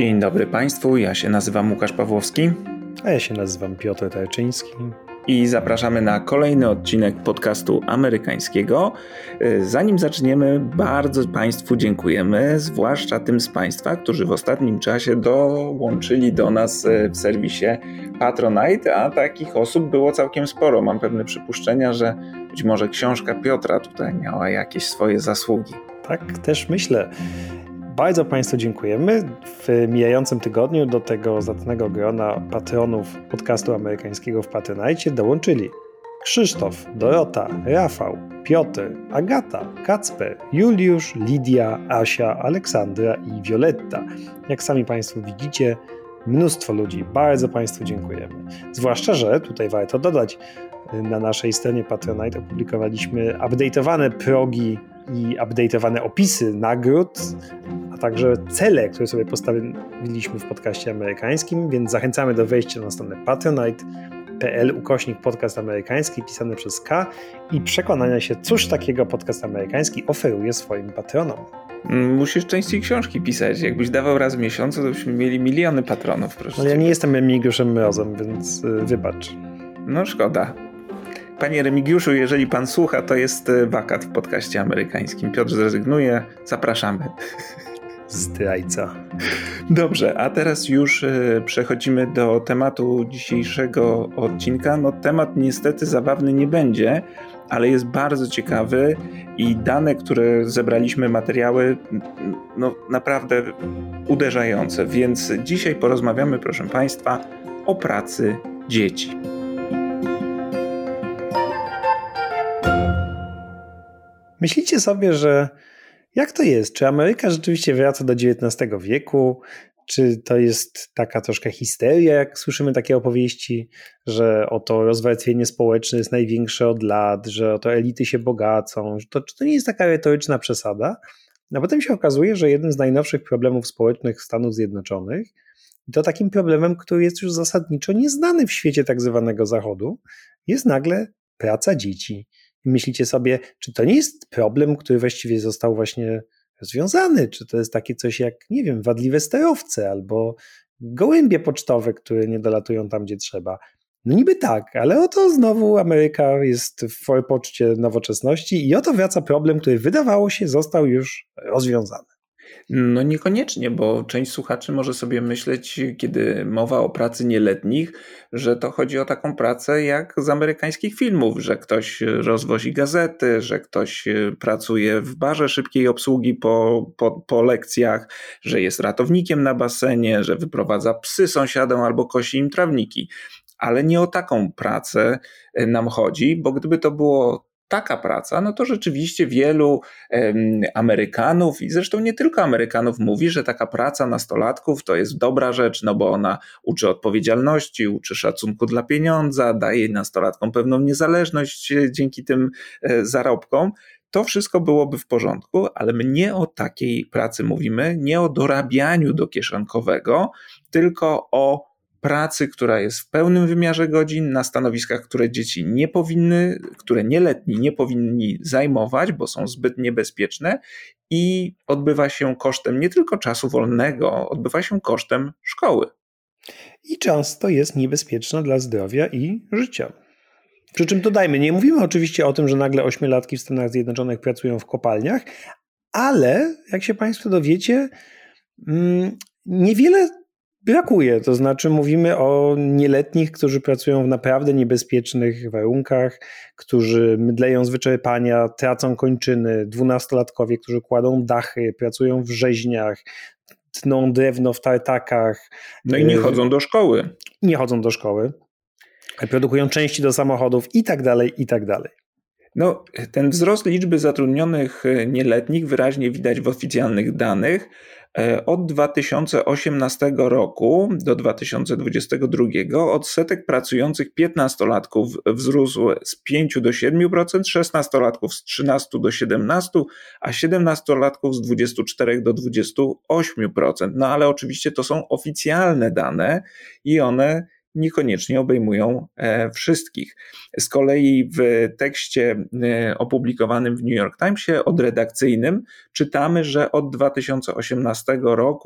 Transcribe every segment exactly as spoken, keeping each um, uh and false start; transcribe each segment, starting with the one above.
Dzień dobry Państwu, ja się nazywam Łukasz Pawłowski. A ja się nazywam Piotr Tarczyński. I zapraszamy na kolejny odcinek podcastu amerykańskiego. Zanim zaczniemy, bardzo Państwu dziękujemy, zwłaszcza tym z Państwa, którzy w ostatnim czasie dołączyli do nas w serwisie Patronite, a takich osób było całkiem sporo. Mam pewne przypuszczenia, że być może książka Piotra tutaj miała jakieś swoje zasługi. Tak, też myślę. Bardzo Państwu dziękujemy. W mijającym tygodniu do tego zacnego grona patronów podcastu amerykańskiego w Patronite dołączyli Krzysztof, Dorota, Rafał, Piotr, Agata, Kacper, Juliusz, Lidia, Asia, Aleksandra i Violetta. Jak sami Państwo widzicie, mnóstwo ludzi. Bardzo Państwu dziękujemy. Zwłaszcza, że tutaj warto dodać, na naszej stronie Patronite opublikowaliśmy update'owane progi i update'owane opisy nagród, a także cele, które sobie postawiliśmy w podcaście amerykańskim, więc zachęcamy do wejścia na stronę patronite.pl ukośnik podcast amerykański pisany przez K i przekonania się, cóż takiego podcast amerykański oferuje swoim patronom. Musisz częściej książki pisać. Jakbyś dawał raz w miesiącu, to byśmy mieli miliony patronów. Proszę. Ale ja nie jestem Remigiuszem Mrozem, więc wybacz. No szkoda. Panie Remigiuszu, jeżeli pan słucha, to jest wakat w podcaście amerykańskim. Piotr zrezygnuje. Zapraszamy. Zdrajca. Dobrze, a teraz już przechodzimy do tematu dzisiejszego odcinka. No temat niestety zabawny nie będzie, ale jest bardzo ciekawy i dane, które zebraliśmy, materiały, no naprawdę uderzające. Więc dzisiaj porozmawiamy, proszę Państwa, o pracy dzieci. Myślicie sobie, że jak to jest? Czy Ameryka rzeczywiście wraca do dziewiętnastego wieku? Czy to jest taka troszkę histeria, jak słyszymy takie opowieści, że oto rozwarstwienie społeczne jest największe od lat, że oto elity się bogacą? To, czy to nie jest taka retoryczna przesada? A potem się okazuje, że jednym z najnowszych problemów społecznych Stanów Zjednoczonych, i to takim problemem, który jest już zasadniczo nieznany w świecie tak zwanego Zachodu, jest nagle praca dzieci. I myślicie sobie, czy to nie jest problem, który właściwie został właśnie rozwiązany? Czy to jest takie coś jak, nie wiem, wadliwe sterowce albo gołębie pocztowe, które nie dolatują tam, gdzie trzeba? No niby tak, ale oto znowu Ameryka jest w forpoczcie nowoczesności i oto wraca problem, który wydawało się został już rozwiązany. No niekoniecznie, bo część słuchaczy może sobie myśleć, kiedy mowa o pracy nieletnich, że to chodzi o taką pracę jak z amerykańskich filmów, że ktoś rozwozi gazety, że ktoś pracuje w barze szybkiej obsługi po, po, po lekcjach, że jest ratownikiem na basenie, że wyprowadza psy sąsiadom albo kosi im trawniki. Ale nie o taką pracę nam chodzi, bo gdyby to było taka praca, no to rzeczywiście wielu um, Amerykanów i zresztą nie tylko Amerykanów mówi, że taka praca nastolatków to jest dobra rzecz, no bo ona uczy odpowiedzialności, uczy szacunku dla pieniądza, daje nastolatkom pewną niezależność dzięki tym e, zarobkom. To wszystko byłoby w porządku, ale my nie o takiej pracy mówimy, nie o dorabianiu do kieszonkowego, tylko o pracy, która jest w pełnym wymiarze godzin, na stanowiskach, które dzieci nie powinny, które nieletni nie powinni zajmować, bo są zbyt niebezpieczne i odbywa się kosztem nie tylko czasu wolnego, odbywa się kosztem szkoły. I często jest niebezpieczna dla zdrowia i życia. Przy czym dodajmy, nie mówimy oczywiście o tym, że nagle ośmiolatki w Stanach Zjednoczonych pracują w kopalniach, ale jak się Państwo dowiecie, niewiele brakuje, to znaczy mówimy o nieletnich, którzy pracują w naprawdę niebezpiecznych warunkach, którzy mdleją z wyczerpania, tracą kończyny, dwunastolatkowie, którzy kładą dachy, pracują w rzeźniach, tną drewno w tartakach. No i nie chodzą do szkoły. Nie chodzą do szkoły, produkują części do samochodów i tak dalej, i tak dalej. No, ten wzrost liczby zatrudnionych nieletnich wyraźnie widać w oficjalnych danych. Od dwa tysiące osiemnastego roku do dwa tysiące dwudziestego drugiego odsetek pracujących piętnastolatków wzrósł z pięć do siedmiu procent, szesnastolatków z trzynastu do siedemnastu procent, a siedemnastolatków z dwudziestu czterech do dwudziestu ośmiu procent. No ale oczywiście to są oficjalne dane i one niekoniecznie obejmują wszystkich. Z kolei w tekście opublikowanym w New York Timesie odredakcyjnym czytamy, że od dwa tysiące osiemnastego roku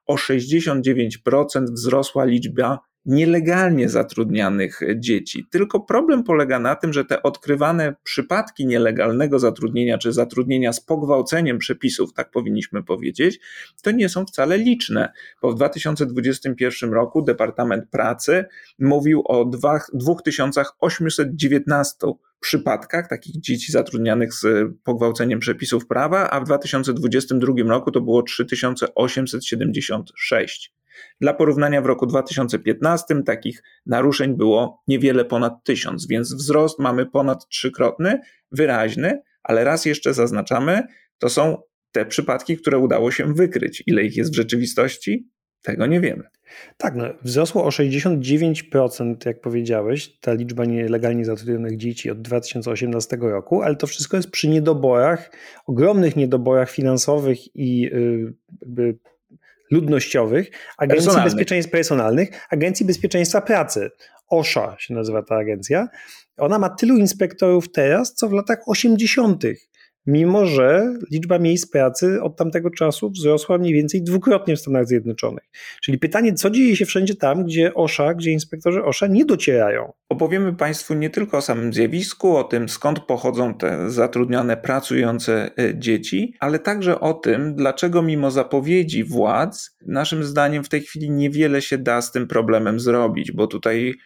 o sześćdziesiąt dziewięć procent wzrosła liczba nielegalnie zatrudnianych dzieci. Tylko problem polega na tym, że te odkrywane przypadki nielegalnego zatrudnienia czy zatrudnienia z pogwałceniem przepisów, tak powinniśmy powiedzieć, to nie są wcale liczne, bo w dwa tysiące dwudziestym pierwszym roku Departament Pracy mówił o dwa tysiące osiemset dziewiętnastu przypadkach takich dzieci zatrudnianych z pogwałceniem przepisów prawa, a w dwa tysiące dwudziestym drugim roku to było trzy tysiące osiemset siedemdziesiąt sześć. Dla porównania w roku dwa tysiące piętnastym takich naruszeń było niewiele ponad tysiąc, więc wzrost mamy ponad trzykrotny, wyraźny, ale raz jeszcze zaznaczamy, to są te przypadki, które udało się wykryć. Ile ich jest w rzeczywistości? Tego nie wiemy. Tak, no, wzrosło o sześćdziesiąt dziewięć procent, jak powiedziałeś, ta liczba nielegalnie zatrudnionych dzieci od dwa tysiące osiemnastego roku, ale to wszystko jest przy niedoborach, ogromnych niedoborach finansowych i yy, jakby ludnościowych, Agencji Bezpieczeństwa Personalnych, Agencji Bezpieczeństwa Pracy. OSHA się nazywa ta agencja. Ona ma tylu inspektorów teraz, co w latach osiemdziesiątych. Mimo że liczba miejsc pracy od tamtego czasu wzrosła mniej więcej dwukrotnie w Stanach Zjednoczonych. Czyli pytanie, co dzieje się wszędzie tam, gdzie OSHA, gdzie inspektorzy OSHA nie docierają? Opowiemy Państwu nie tylko o samym zjawisku, o tym, skąd pochodzą te zatrudniane, pracujące dzieci, ale także o tym, dlaczego mimo zapowiedzi władz, naszym zdaniem w tej chwili niewiele się da z tym problemem zrobić, bo tutaj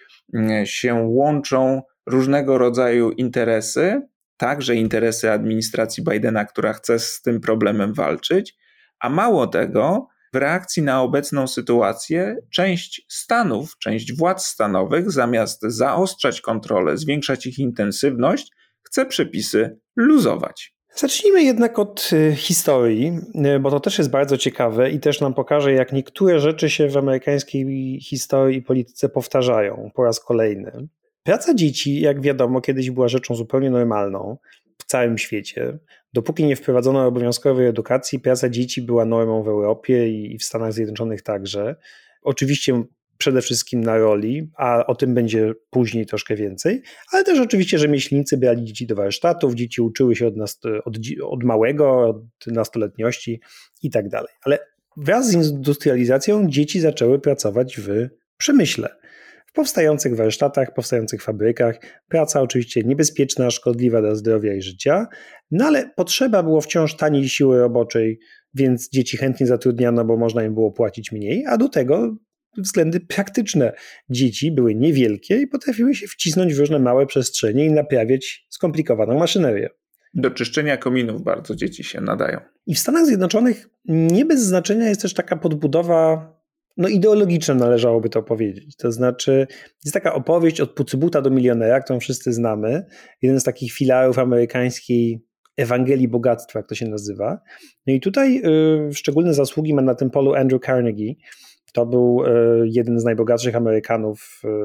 się łączą różnego rodzaju interesy, także interesy administracji Bidena, która chce z tym problemem walczyć, a mało tego, w reakcji na obecną sytuację część stanów, część władz stanowych zamiast zaostrzać kontrolę, zwiększać ich intensywność, chce przepisy luzować. Zacznijmy jednak od historii, bo to też jest bardzo ciekawe i też nam pokaże, jak niektóre rzeczy się w amerykańskiej historii i polityce powtarzają po raz kolejny. Praca dzieci, jak wiadomo, kiedyś była rzeczą zupełnie normalną w całym świecie. Dopóki nie wprowadzono obowiązkowej edukacji, praca dzieci była normą w Europie i w Stanach Zjednoczonych także. Oczywiście przede wszystkim na roli, a o tym będzie później troszkę więcej, ale też oczywiście rzemieślnicy brali dzieci do warsztatów, dzieci uczyły się od, nas, od, od małego, od nastoletniości i tak dalej. Ale wraz z industrializacją dzieci zaczęły pracować w przemyśle. W powstających warsztatach, powstających fabrykach, praca oczywiście niebezpieczna, szkodliwa dla zdrowia i życia, no ale potrzeba było wciąż taniej siły roboczej, więc dzieci chętnie zatrudniano, bo można im było płacić mniej, a do tego względy praktyczne. Dzieci były niewielkie i potrafiły się wcisnąć w różne małe przestrzenie i naprawiać skomplikowaną maszynerię. Do czyszczenia kominów bardzo dzieci się nadają. I w Stanach Zjednoczonych nie bez znaczenia jest też taka podbudowa, no ideologiczna należałoby to powiedzieć. To znaczy jest taka opowieść od Pucybuta do milionera, którą wszyscy znamy. Jeden z takich filarów amerykańskiej Ewangelii Bogactwa, jak to się nazywa. No i tutaj y, szczególne zasługi ma na tym polu Andrew Carnegie. To był y, jeden z najbogatszych Amerykanów y,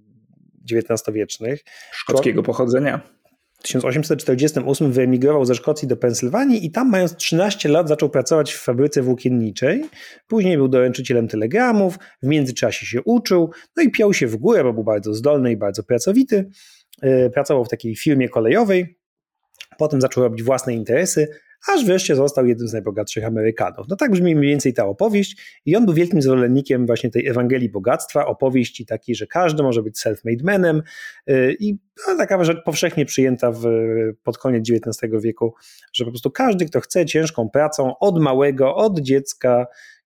dziewiętnastowiecznych. Szkockiego pochodzenia. W tysiąc osiemset czterdziestym ósmym wyemigrował ze Szkocji do Pensylwanii i tam mając trzynaście lat zaczął pracować w fabryce włókienniczej. Później był doręczycielem telegramów, w międzyczasie się uczył, no i piął się w górę, bo był bardzo zdolny i bardzo pracowity. Pracował w takiej firmie kolejowej, potem zaczął robić własne interesy, aż wreszcie został jednym z najbogatszych Amerykanów. No tak brzmi mniej więcej ta opowieść i on był wielkim zwolennikiem właśnie tej Ewangelii Bogactwa, opowieści takiej, że każdy może być self-made manem i no, taka rzecz powszechnie przyjęta w, pod koniec dziewiętnastego wieku, że po prostu każdy, kto chce ciężką pracą od małego, od dziecka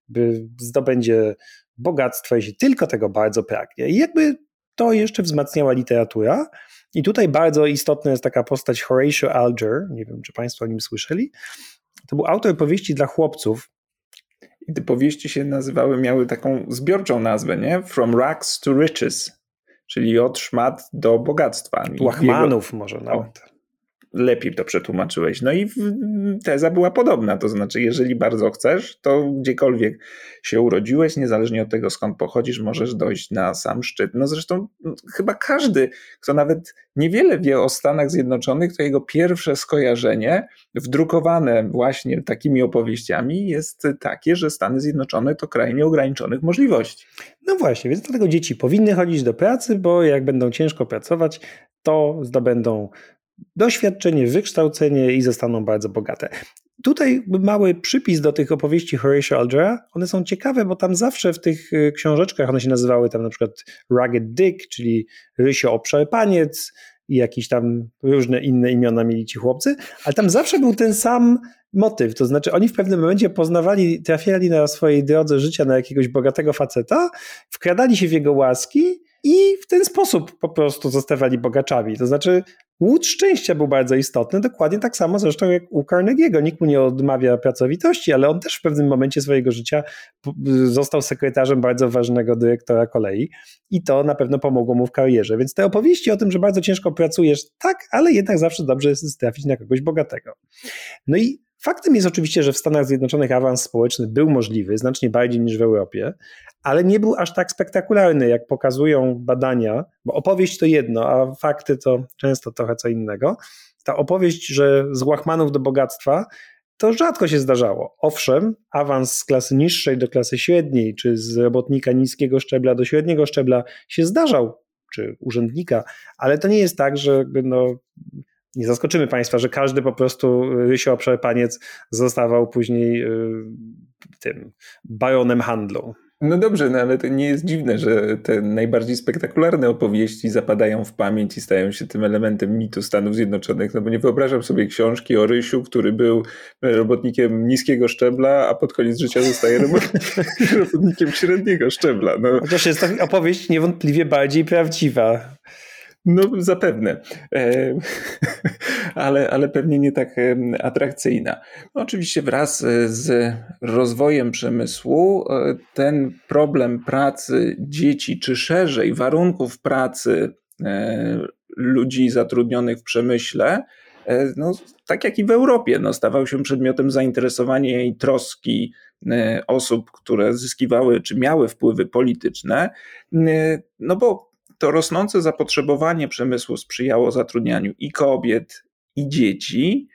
zdobędzie bogactwo, jeśli tylko tego bardzo pragnie. I jakby to jeszcze wzmacniała literatura. I tutaj bardzo istotna jest taka postać Horatio Alger, nie wiem, czy Państwo o nim słyszeli. To był autor powieści dla chłopców. I te powieści się nazywały, miały taką zbiorczą nazwę, nie? From Rags to Riches, czyli od szmat do bogactwa. Łachmanów jego... może nawet. O, lepiej to przetłumaczyłeś. No i teza była podobna, to znaczy jeżeli bardzo chcesz, to gdziekolwiek się urodziłeś, niezależnie od tego skąd pochodzisz, możesz dojść na sam szczyt. No zresztą chyba każdy, kto nawet niewiele wie o Stanach Zjednoczonych, to jego pierwsze skojarzenie wdrukowane właśnie takimi opowieściami jest takie, że Stany Zjednoczone to kraj nieograniczonych możliwości. No właśnie, więc dlatego dzieci powinny chodzić do pracy, bo jak będą ciężko pracować, to zdobędą doświadczenie, wykształcenie i zostaną bardzo bogate. Tutaj mały przypis do tych opowieści Horatio Algera. One są ciekawe, bo tam zawsze w tych książeczkach, one się nazywały tam na przykład Ragged Dick, czyli Rysio Obszarpaniec i jakieś tam różne inne imiona mieli ci chłopcy, ale tam zawsze był ten sam motyw, to znaczy oni w pewnym momencie poznawali, trafiali na swojej drodze życia na jakiegoś bogatego faceta, wkradali się w jego łaski i w ten sposób po prostu zostawali bogaczami. To znaczy łód szczęścia był bardzo istotny, dokładnie tak samo zresztą jak u Carnegie'ego. Nikt mu nie odmawia pracowitości, ale on też w pewnym momencie swojego życia został sekretarzem bardzo ważnego dyrektora kolei i to na pewno pomogło mu w karierze. Więc te opowieści o tym, że bardzo ciężko pracujesz, tak, ale jednak zawsze dobrze jest trafić na kogoś bogatego. No i faktem jest oczywiście, że w Stanach Zjednoczonych awans społeczny był możliwy, znacznie bardziej niż w Europie, ale nie był aż tak spektakularny, jak pokazują badania, bo opowieść to jedno, a fakty to często trochę co innego. Ta opowieść, że z łachmanów do bogactwa, to rzadko się zdarzało. Owszem, awans z klasy niższej do klasy średniej, czy z robotnika niskiego szczebla do średniego szczebla się zdarzał, czy urzędnika, ale to nie jest tak, że no, nie zaskoczymy Państwa, że każdy po prostu Rysio Obszarpaniec zostawał później tym baronem handlu. No dobrze, no ale to nie jest dziwne, że te najbardziej spektakularne opowieści zapadają w pamięć i stają się tym elementem mitu Stanów Zjednoczonych, no bo nie wyobrażam sobie książki o Rysiu, który był robotnikiem niskiego szczebla, a pod koniec życia zostaje robotnikiem średniego szczebla. No. Chociaż jest to opowieść niewątpliwie bardziej prawdziwa. No zapewne, e, ale, ale pewnie nie tak atrakcyjna. No, oczywiście wraz z rozwojem przemysłu ten problem pracy dzieci, czy szerzej warunków pracy e, ludzi zatrudnionych w przemyśle, e, no, tak jak i w Europie, no, stawał się przedmiotem zainteresowania i troski e, osób, które zyskiwały czy miały wpływy polityczne, e, no bo to rosnące zapotrzebowanie przemysłu sprzyjało zatrudnianiu i kobiet, i dzieci,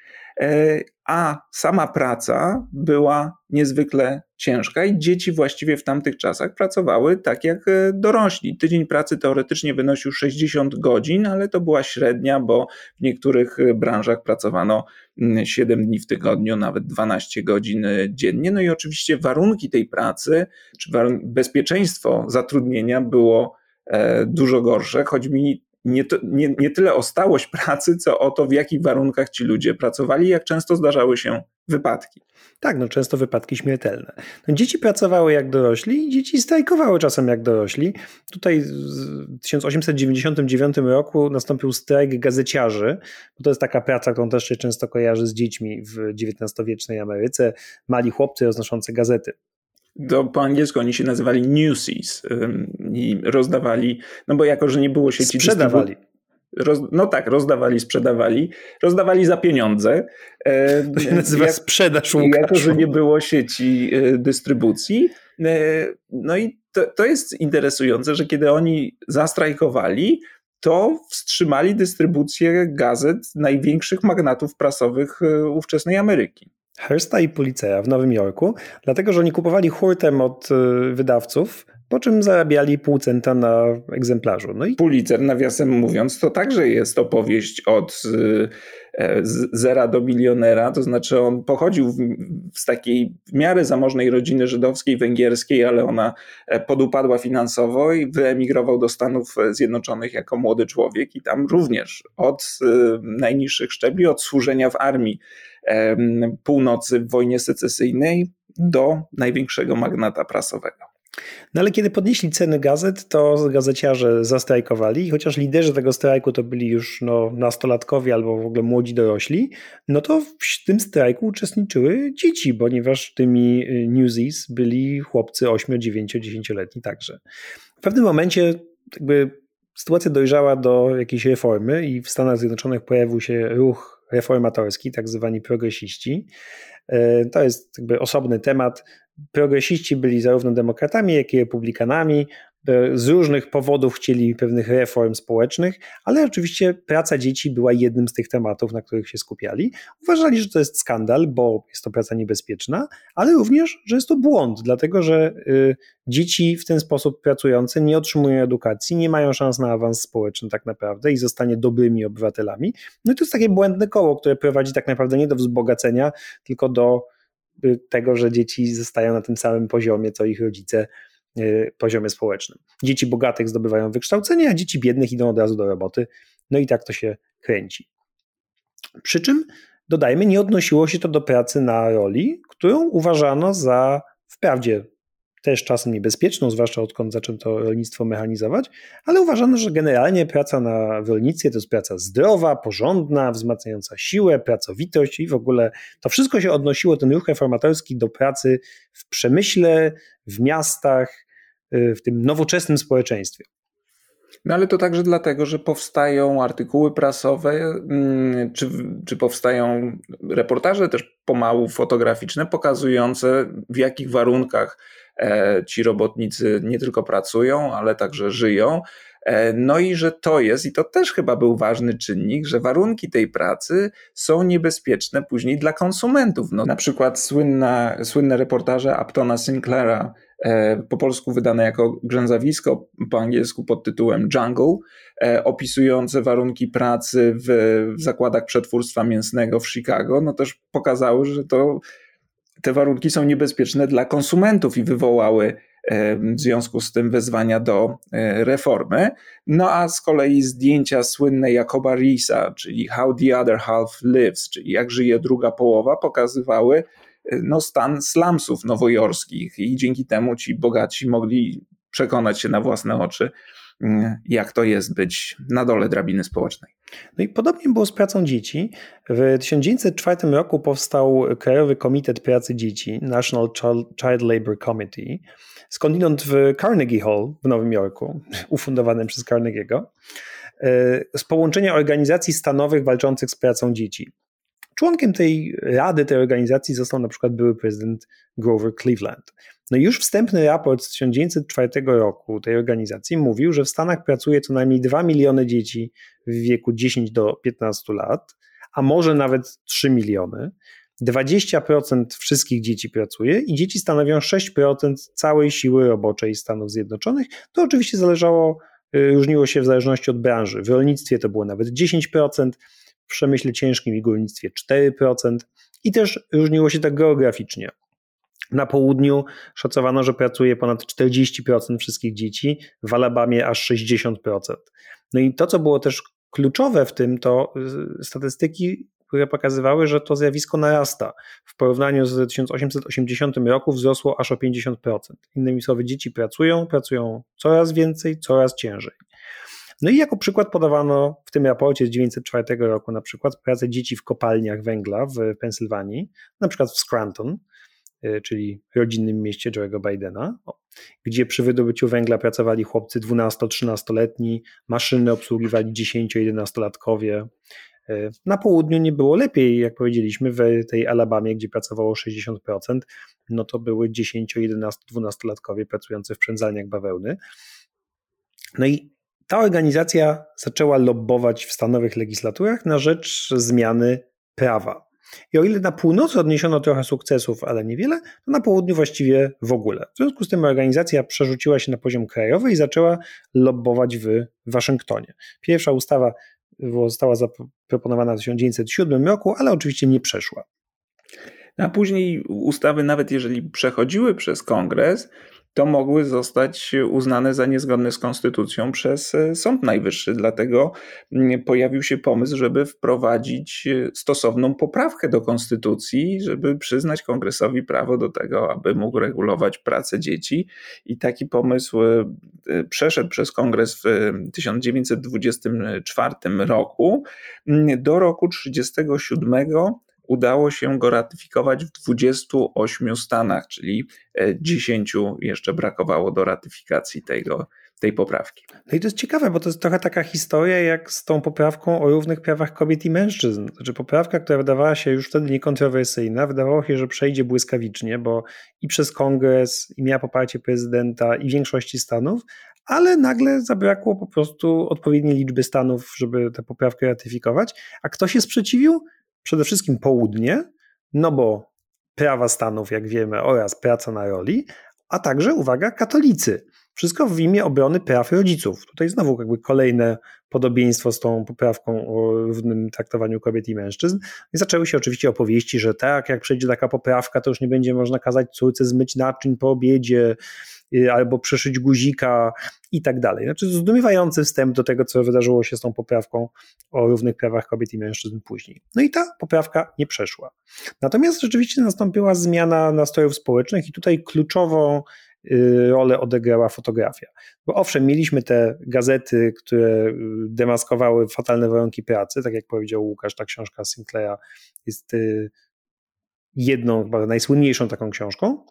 a sama praca była niezwykle ciężka i dzieci właściwie w tamtych czasach pracowały tak jak dorośli. Tydzień pracy teoretycznie wynosił sześćdziesiąt godzin, ale to była średnia, bo w niektórych branżach pracowano siedem dni w tygodniu, nawet dwanaście godzin dziennie. No i oczywiście warunki tej pracy, czy bezpieczeństwo zatrudnienia było dużo gorsze. Chodzi mi nie, to, nie, nie tyle o stałość pracy, co o to, w jakich warunkach ci ludzie pracowali, jak często zdarzały się wypadki. Tak, no często wypadki śmiertelne. No, dzieci pracowały jak dorośli i dzieci strajkowały czasem jak dorośli. Tutaj w tysiąc osiemset dziewięćdziesiątym dziewiątym roku nastąpił strajk gazeciarzy, bo to jest taka praca, którą też się często kojarzy z dziećmi w dziewiętnastowiecznej Ameryce. Mali chłopcy roznoszący gazety. To po angielsku oni się nazywali newsies i rozdawali, no bo jako, że nie było sieci... Sprzedawali. Roz, no tak, rozdawali, sprzedawali, rozdawali za pieniądze. To się nazywa jak, sprzedaż, Łukaszu. Jako, że nie było sieci dystrybucji. No i to, to jest interesujące, że kiedy oni zastrajkowali, to wstrzymali dystrybucję gazet największych magnatów prasowych ówczesnej Ameryki. Hearsta i Pulitzera w Nowym Jorku, dlatego że oni kupowali hurtem od wydawców, po czym zarabiali pół centa na egzemplarzu. No i Pulitzer, nawiasem mówiąc, to także jest opowieść od zera do milionera, to znaczy on pochodził z takiej w miarę zamożnej rodziny żydowskiej, węgierskiej, ale ona podupadła finansowo i wyemigrował do Stanów Zjednoczonych jako młody człowiek i tam również od najniższych szczebli, od służenia w armii północy w wojnie secesyjnej do największego magnata prasowego. No ale kiedy podnieśli ceny gazet, to gazeciarze zastrajkowali i chociaż liderzy tego strajku to byli już no, nastolatkowie albo w ogóle młodzi dorośli, no to w tym strajku uczestniczyły dzieci, ponieważ tymi newsies byli chłopcy osiem, dziewięć, dziesięcioletni także. W pewnym momencie jakby sytuacja dojrzała do jakiejś reformy i w Stanach Zjednoczonych pojawił się ruch reformatorski, tak zwani progresiści. To jest jakby osobny temat. Progresiści byli zarówno demokratami, jak i republikanami. z różnych powodów chcieli pewnych reform społecznych, ale oczywiście praca dzieci była jednym z tych tematów, na których się skupiali. Uważali, że to jest skandal, bo jest to praca niebezpieczna, ale również, że jest to błąd, dlatego że y, dzieci w ten sposób pracujące nie otrzymują edukacji, nie mają szans na awans społeczny tak naprawdę i zostanie dobrymi obywatelami. No i to jest takie błędne koło, które prowadzi tak naprawdę nie do wzbogacenia, tylko do y, tego, że dzieci zostają na tym samym poziomie, co ich rodzice, poziomie społecznym. Dzieci bogatych zdobywają wykształcenie, a dzieci biednych idą od razu do roboty. No i tak to się kręci. Przy czym, dodajmy, nie odnosiło się to do pracy na roli, którą uważano za wprawdzie też czasem niebezpieczną, zwłaszcza odkąd zaczęto rolnictwo mechanizować, ale uważano, że generalnie praca na w rolnictwie to jest praca zdrowa, porządna, wzmacniająca siłę, pracowitość i w ogóle to wszystko się odnosiło, ten ruch reformatorski, do pracy w przemyśle, w miastach, w tym nowoczesnym społeczeństwie. No ale to także dlatego, że powstają artykuły prasowe, czy, czy powstają reportaże też pomału fotograficzne pokazujące, w jakich warunkach ci robotnicy nie tylko pracują, ale także żyją. No i że to jest, i to też chyba był ważny czynnik, że warunki tej pracy są niebezpieczne później dla konsumentów. No, na przykład słynna, słynne reportaże Uptona Sinclaira, po polsku wydane jako Grzęzawisko, po angielsku pod tytułem Jungle, opisujące warunki pracy w, w zakładach przetwórstwa mięsnego w Chicago, no też pokazały, że to te warunki są niebezpieczne dla konsumentów i wywołały w związku z tym wezwania do reformy. No a z kolei zdjęcia słynne Jacoba Riisa, czyli How the Other Half Lives, czyli jak żyje druga połowa, pokazywały no, stan slumsów nowojorskich i dzięki temu ci bogaci mogli przekonać się na własne oczy, jak to jest być na dole drabiny społecznej. No i podobnie było z pracą dzieci. W tysiąc dziewięćset czwartym roku powstał Krajowy Komitet Pracy Dzieci, National Child Labor Committee, skądinąd w Carnegie Hall w Nowym Jorku, ufundowanym przez Carnegie'ego, z połączenia organizacji stanowych walczących z pracą dzieci. Członkiem tej rady, tej organizacji został na przykład były prezydent Grover Cleveland. No i już wstępny raport z tysiąc dziewięćset czwartego roku tej organizacji mówił, że w Stanach pracuje co najmniej dwa miliony dzieci w wieku dziesięć do piętnastu lat, a może nawet trzy miliony. dwadzieścia procent wszystkich dzieci pracuje i dzieci stanowią sześć procent całej siły roboczej Stanów Zjednoczonych. To oczywiście zależało, różniło się w zależności od branży. W rolnictwie to było nawet dziesięć procent, w przemyśle ciężkim i górnictwie cztery procent i też różniło się tak geograficznie. Na południu szacowano, że pracuje ponad czterdzieści procent wszystkich dzieci, w Alabamie aż sześćdziesiąt procent. No i to, co było też kluczowe w tym, to statystyki, które pokazywały, że to zjawisko narasta. W porównaniu z tysiąc osiemset osiemdziesiątym roku wzrosło aż o pięćdziesiąt procent. Innymi słowy, dzieci pracują, pracują coraz więcej, coraz ciężej. No i jako przykład podawano w tym raporcie z tysiąc dziewięćset czwartego roku na przykład pracę dzieci w kopalniach węgla w Pensylwanii, na przykład w Scranton, czyli rodzinnym mieście Joe'ego Bidena, gdzie przy wydobyciu węgla pracowali chłopcy dwunasto-trzynastoletni, maszyny obsługiwali dziesięcio-jedenastolatkowie. Na południu nie było lepiej, jak powiedzieliśmy, w tej Alabamie, gdzie pracowało sześćdziesiąt procent, no to były dziesięcio-jedenasto-dwunastolatkowie pracujący w przędzalniach bawełny. No i ta organizacja zaczęła lobbować w stanowych legislaturach na rzecz zmiany prawa. I o ile na północy odniesiono trochę sukcesów, ale niewiele, to na południu właściwie w ogóle. W związku z tym organizacja przerzuciła się na poziom krajowy i zaczęła lobbować w Waszyngtonie. Pierwsza ustawa została zaproponowana w tysiąc dziewięćset siódmym roku, ale oczywiście nie przeszła. A później ustawy, nawet jeżeli przechodziły przez Kongres, to mogły zostać uznane za niezgodne z konstytucją przez Sąd Najwyższy. Dlatego pojawił się pomysł, żeby wprowadzić stosowną poprawkę do konstytucji, żeby przyznać Kongresowi prawo do tego, aby mógł regulować pracę dzieci. I taki pomysł przeszedł przez Kongres w tysiąc dziewięćset dwudziestym czwartym roku. Do roku trzydziestego siódmego udało się go ratyfikować w dwudziestu ośmiu stanach, czyli dziesięciu jeszcze brakowało do ratyfikacji tego, tej poprawki. No i to jest ciekawe, bo to jest trochę taka historia jak z tą poprawką o równych prawach kobiet i mężczyzn. Znaczy poprawka, która wydawała się już wtedy niekontrowersyjna, wydawało się, że przejdzie błyskawicznie, bo i przez Kongres, i miała poparcie prezydenta i większości stanów, ale nagle zabrakło po prostu odpowiedniej liczby stanów, żeby tę poprawkę ratyfikować. A kto się sprzeciwił? Przede wszystkim południe, no bo prawa stanów, jak wiemy, oraz praca na roli, a także, uwaga, katolicy. Wszystko w imię obrony praw rodziców. Tutaj znowu jakby kolejne podobieństwo z tą poprawką o równym traktowaniu kobiet i mężczyzn. I zaczęły się oczywiście opowieści, że tak, jak przejdzie taka poprawka, to już nie będzie można kazać córce zmyć naczyń po obiedzie, albo przeszyć guzika i tak dalej. Znaczy zdumiewający wstęp do tego, co wydarzyło się z tą poprawką o równych prawach kobiet i mężczyzn później. No i ta poprawka nie przeszła. Natomiast rzeczywiście nastąpiła zmiana nastrojów społecznych i tutaj kluczową rolę odegrała fotografia. Bo owszem, mieliśmy te gazety, które demaskowały fatalne warunki pracy, tak jak powiedział Łukasz, ta książka Sinclaira jest jedną, chyba najsłynniejszą taką książką,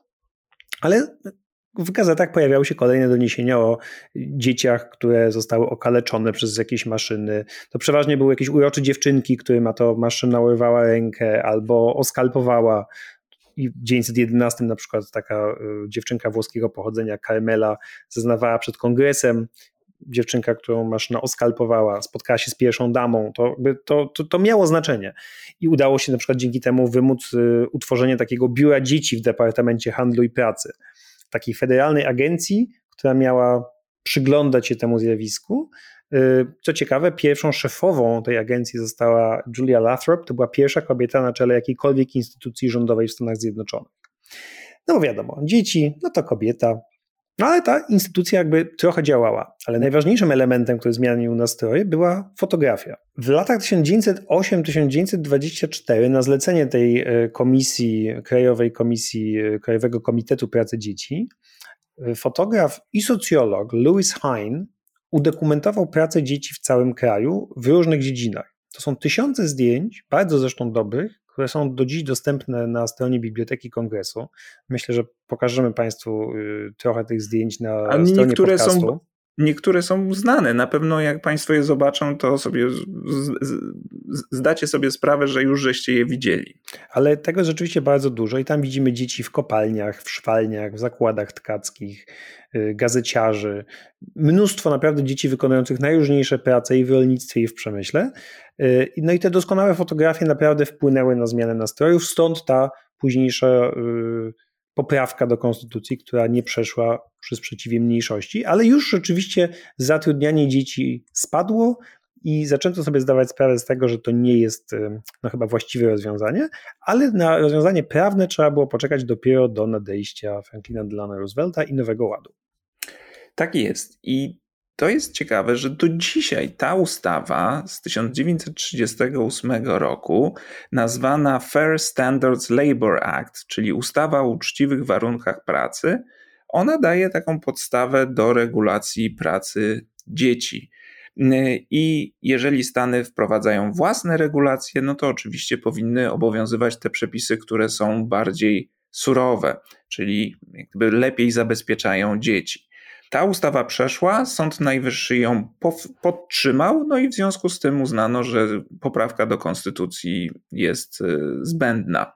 ale w gazetach pojawiały się kolejne doniesienia o dzieciach, które zostały okaleczone przez jakieś maszyny. To przeważnie były jakieś urocze dziewczynki, którym a to maszyna urwała rękę albo oskalpowała. I w tysiąc dziewięćset jedenastym na przykład taka dziewczynka włoskiego pochodzenia, Carmela, zeznawała przed kongresem. Dziewczynka, którą maszyna oskalpowała, spotkała się z pierwszą damą, to, to, to, to miało znaczenie. I udało się na przykład dzięki temu wymóc utworzenie takiego biura dzieci w Departamencie Handlu i Pracy. Takiej federalnej agencji, która miała przyglądać się temu zjawisku. Co ciekawe, pierwszą szefową tej agencji została Julia Lathrop, to była pierwsza kobieta na czele jakiejkolwiek instytucji rządowej w Stanach Zjednoczonych. No bo wiadomo, dzieci, no to kobieta, no ale ta instytucja jakby trochę działała, ale najważniejszym elementem, który zmienił nastroje, była fotografia. W latach tysiąc dziewięćset ósmym do tysiąc dziewięćset dwudziestego czwartego na zlecenie tej komisji, Krajowej Komisji, Krajowego Komitetu Pracy Dzieci, fotograf i socjolog Louis Hine udokumentował pracę dzieci w całym kraju w różnych dziedzinach. To są tysiące zdjęć, bardzo zresztą dobrych, które są do dziś dostępne na stronie Biblioteki Kongresu. Myślę, że pokażemy Państwu trochę tych zdjęć na A stronie niektóre podcastu. Są, niektóre są znane. Na pewno jak Państwo je zobaczą, to sobie z, z, zdacie sobie sprawę, że już żeście je widzieli. Ale tego jest rzeczywiście bardzo dużo i tam widzimy dzieci w kopalniach, w szwalniach, w zakładach tkackich, gazeciarzy. Mnóstwo naprawdę dzieci wykonujących najróżniejsze prace i w rolnictwie, i w przemyśle. No i te doskonałe fotografie naprawdę wpłynęły na zmianę nastrojów, stąd ta późniejsza poprawka do konstytucji, która nie przeszła przy sprzeciwie mniejszości, ale już rzeczywiście zatrudnianie dzieci spadło i zaczęto sobie zdawać sprawę z tego, że to nie jest no, chyba właściwe rozwiązanie, ale na rozwiązanie prawne trzeba było poczekać dopiero do nadejścia Franklina Delano Roosevelta i Nowego Ładu. Tak jest. I to jest ciekawe, że do dzisiaj ta ustawa z tysiąc dziewięćset trzydziestego ósmego roku, nazwana Fair Standards Labor Act, czyli ustawa o uczciwych warunkach pracy, ona daje taką podstawę do regulacji pracy dzieci. I jeżeli Stany wprowadzają własne regulacje, no to oczywiście powinny obowiązywać te przepisy, które są bardziej surowe, czyli jakby lepiej zabezpieczają dzieci. Ta ustawa przeszła, Sąd Najwyższy ją podtrzymał, no i w związku z tym uznano, że poprawka do konstytucji jest zbędna.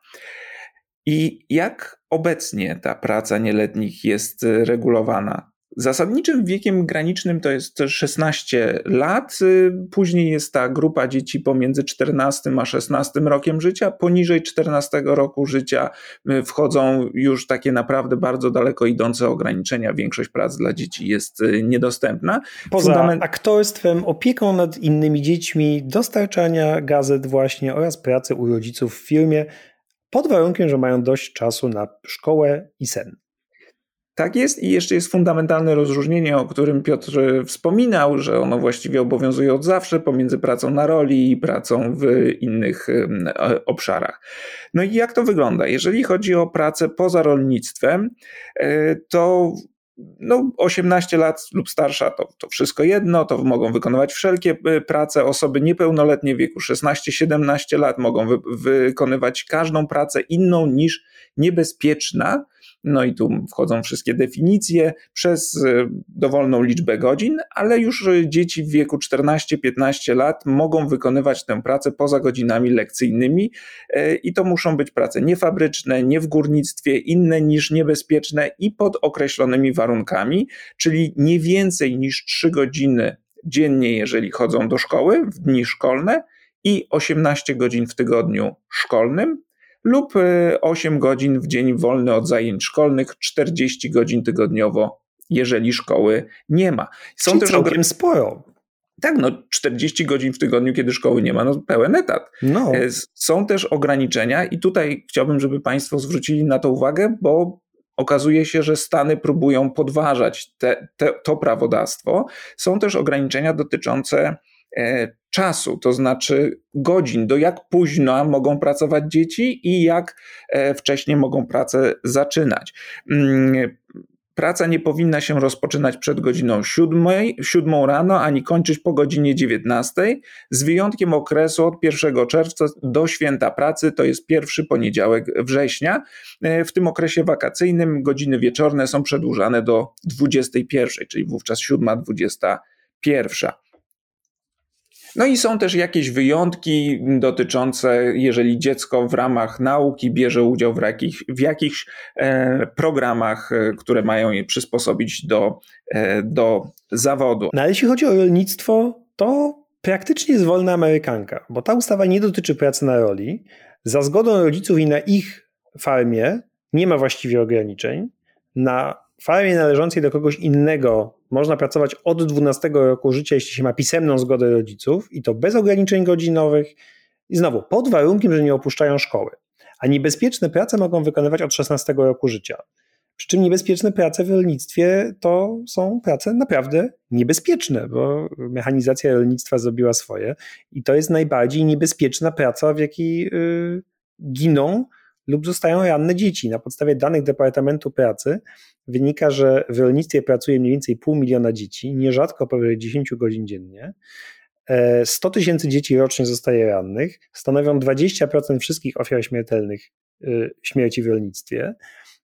I jak obecnie ta praca nieletnich jest regulowana? Zasadniczym wiekiem granicznym to jest szesnaście lat, później jest ta grupa dzieci pomiędzy czternastym a szesnastym rokiem życia, poniżej czternastego roku życia wchodzą już takie naprawdę bardzo daleko idące ograniczenia, większość prac dla dzieci jest niedostępna. Poza Fundament... aktorstwem, opieką nad innymi dziećmi, dostarczania gazet właśnie oraz pracy u rodziców w firmie, pod warunkiem, że mają dość czasu na szkołę i sen. Tak jest i jeszcze jest fundamentalne rozróżnienie, o którym Piotr wspominał, że ono właściwie obowiązuje od zawsze pomiędzy pracą na roli i pracą w innych obszarach. No i jak to wygląda? Jeżeli chodzi o pracę poza rolnictwem, to no osiemnaście lat lub starsza to, to wszystko jedno, to mogą wykonywać wszelkie prace. Osoby niepełnoletnie w wieku szesnaście siedemnaście lat mogą wy, wykonywać każdą pracę inną niż niebezpieczna. no i tu wchodzą wszystkie definicje, przez dowolną liczbę godzin, ale już dzieci w wieku czternaście piętnaście lat mogą wykonywać tę pracę poza godzinami lekcyjnymi i to muszą być prace niefabryczne, nie w górnictwie, inne niż niebezpieczne i pod określonymi warunkami, czyli nie więcej niż trzy godziny dziennie, jeżeli chodzą do szkoły w dni szkolne i osiemnaście godzin w tygodniu szkolnym lub osiem godzin w dzień wolny od zajęć szkolnych, czterdzieści godzin tygodniowo, jeżeli szkoły nie ma. Są Czyli też całkiem ogr- sporo. Tak, no czterdzieści godzin w tygodniu, kiedy szkoły nie ma, no pełen etat. No. Są też ograniczenia i tutaj chciałbym, żeby Państwo zwrócili na to uwagę, bo okazuje się, że Stany próbują podważać te, te, to prawodawstwo. Są też ograniczenia dotyczące e, czasu, to znaczy godzin, do jak późno mogą pracować dzieci i jak e, wcześnie mogą pracę zaczynać. Mm, Praca nie powinna się rozpoczynać przed godziną siódmej, siódmą rano, ani kończyć po godzinie dziewiętnastej, z wyjątkiem okresu od pierwszego czerwca do święta pracy, to jest pierwszy poniedziałek września. W tym okresie wakacyjnym godziny wieczorne są przedłużane do dwudziestej pierwszej, czyli wówczas siódma, dwudziesta pierwsza. No i są też jakieś wyjątki dotyczące, jeżeli dziecko w ramach nauki bierze udział w, jakich, w jakichś e, programach, które mają je przysposobić do, e, do zawodu. No ale jeśli chodzi o rolnictwo, to praktycznie jest wolna amerykanka, bo ta ustawa nie dotyczy pracy na roli. Za zgodą rodziców i na ich farmie nie ma właściwie ograniczeń. Na farmie należącej do kogoś innego można pracować od dwunastego roku życia, jeśli się ma pisemną zgodę rodziców i to bez ograniczeń godzinowych i znowu pod warunkiem, że nie opuszczają szkoły. A niebezpieczne prace mogą wykonywać od szesnastego roku życia. Przy czym niebezpieczne prace w rolnictwie to są prace naprawdę niebezpieczne, bo mechanizacja rolnictwa zrobiła swoje i to jest najbardziej niebezpieczna praca, w jakiej yy, giną lub zostają ranne dzieci. Na podstawie danych Departamentu Pracy wynika, że w rolnictwie pracuje mniej więcej pół miliona dzieci, nierzadko powyżej dziesięć godzin dziennie. sto tysięcy dzieci rocznie zostaje rannych, stanowią dwadzieścia procent wszystkich ofiar śmiertelnych śmierci w rolnictwie,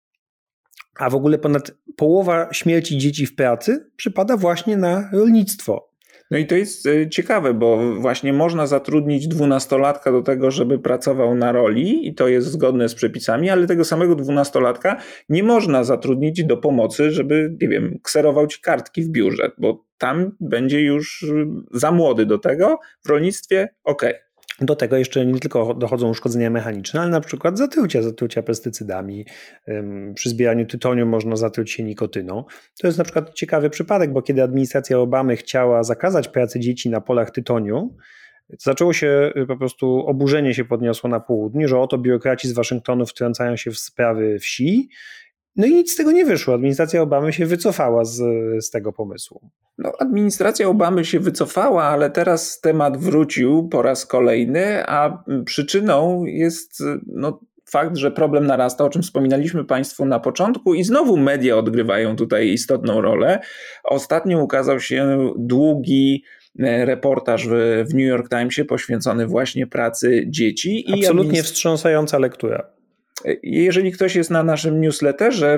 a w ogóle ponad połowa śmierci dzieci w pracy przypada właśnie na rolnictwo. No i to jest ciekawe, bo właśnie można zatrudnić dwunastolatka do tego, żeby pracował na roli i to jest zgodne z przepisami, ale tego samego dwunastolatka nie można zatrudnić do pomocy, żeby, nie wiem, kserował ci kartki w biurze, bo tam będzie już za młody do tego, w rolnictwie okej. Okay. Do tego jeszcze nie tylko dochodzą uszkodzenia mechaniczne, ale na przykład zatrucia, zatrucia pestycydami. Przy zbieraniu tytoniu można zatruć się nikotyną. To jest na przykład ciekawy przypadek, bo kiedy administracja Obamy chciała zakazać pracy dzieci na polach tytoniu, zaczęło się po prostu, oburzenie się podniosło na południu, że oto biurokraci z Waszyngtonu wtrącają się w sprawy wsi. No i nic z tego nie wyszło. Administracja Obamy się wycofała z, z tego pomysłu. No, administracja Obamy się wycofała, ale teraz temat wrócił po raz kolejny, a przyczyną jest no, fakt, że problem narasta, o czym wspominaliśmy Państwu na początku i znowu media odgrywają tutaj istotną rolę. Ostatnio ukazał się długi reportaż w, w New York Timesie poświęcony właśnie pracy dzieci. Absolutnie i administ- wstrząsająca lektura. Jeżeli ktoś jest na naszym newsletterze,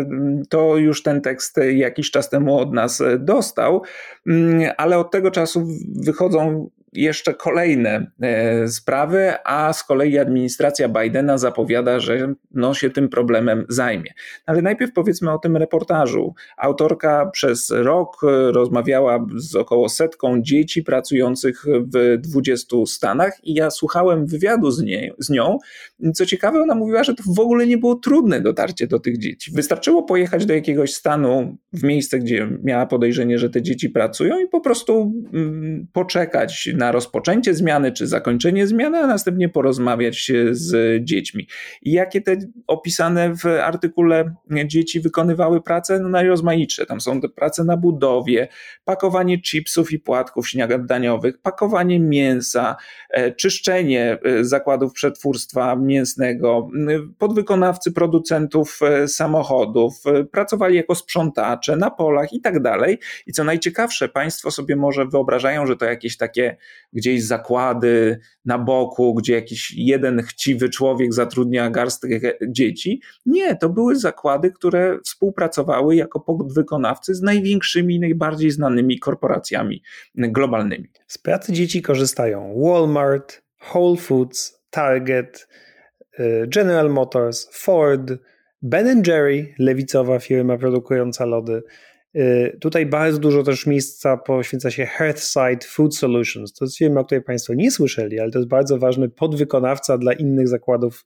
to już ten tekst jakiś czas temu od nas dostał, ale od tego czasu wychodzą jeszcze kolejne sprawy, a z kolei administracja Bidena zapowiada, że no się tym problemem zajmie. Ale najpierw powiedzmy o tym reportażu. Autorka przez rok rozmawiała z około setką dzieci pracujących w dwudziestu stanach i ja słuchałem wywiadu z, niej, z nią. Co ciekawe, ona mówiła, że to w ogóle nie było trudne dotarcie do tych dzieci. Wystarczyło pojechać do jakiegoś stanu w miejsce, gdzie miała podejrzenie, że te dzieci pracują i po prostu mm, poczekać na rozpoczęcie zmiany czy zakończenie zmiany, a następnie porozmawiać z dziećmi. I jakie te opisane w artykule dzieci wykonywały prace? No najrozmaitsze. Tam są te prace na budowie, pakowanie chipsów i płatków śniadaniowych, pakowanie mięsa, czyszczenie zakładów przetwórstwa mięsnego, podwykonawcy producentów samochodów, pracowali jako sprzątacze na polach i tak dalej. I co najciekawsze, Państwo sobie może wyobrażają, że to jakieś takie gdzieś zakłady na boku, gdzie jakiś jeden chciwy człowiek zatrudnia garstkę dzieci. Nie, to były zakłady, które współpracowały jako podwykonawcy z największymi, najbardziej znanymi korporacjami globalnymi. Z pracy dzieci korzystają Walmart, Whole Foods, Target, General Motors, Ford, Ben and Jerry, lewicowa firma produkująca lody. Tutaj bardzo dużo też miejsca poświęca się Hearthside Food Solutions. To jest firma, o której Państwo nie słyszeli, ale to jest bardzo ważny podwykonawca dla innych zakładów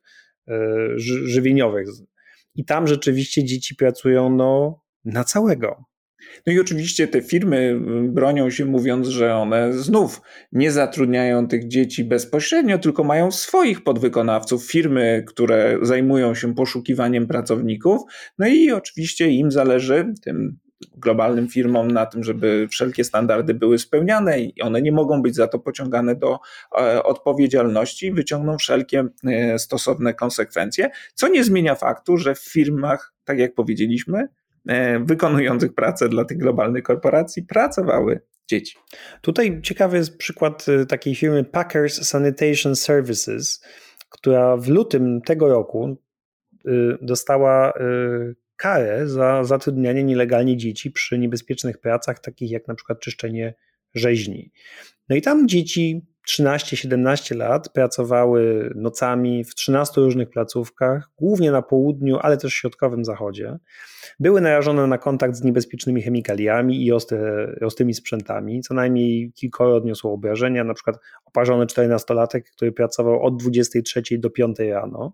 ży- żywieniowych. I tam rzeczywiście dzieci pracują no, na całego. No i oczywiście te firmy bronią się mówiąc, że one znów nie zatrudniają tych dzieci bezpośrednio, tylko mają swoich podwykonawców, firmy, które zajmują się poszukiwaniem pracowników. No i oczywiście im zależy, tym globalnym firmom, na tym, żeby wszelkie standardy były spełniane i one nie mogą być za to pociągane do e, odpowiedzialności, wyciągną wszelkie e, stosowne konsekwencje, co nie zmienia faktu, że w firmach, tak jak powiedzieliśmy, e, wykonujących pracę dla tych globalnych korporacji pracowały dzieci. Tutaj ciekawy jest przykład takiej firmy Packers Sanitation Services, która w lutym tego roku y, dostała y, karę za zatrudnianie nielegalnie dzieci przy niebezpiecznych pracach, takich jak na przykład czyszczenie rzeźni. No i tam dzieci trzynaście siedemnaście lat pracowały nocami w trzynastu różnych placówkach, głównie na południu, ale też w środkowym zachodzie. Były narażone na kontakt z niebezpiecznymi chemikaliami i ostre, ostrymi sprzętami. Co najmniej kilkoro odniosło obrażenia, na przykład oparzony czternastolatek, który pracował od dwudziestej trzeciej do piątej rano.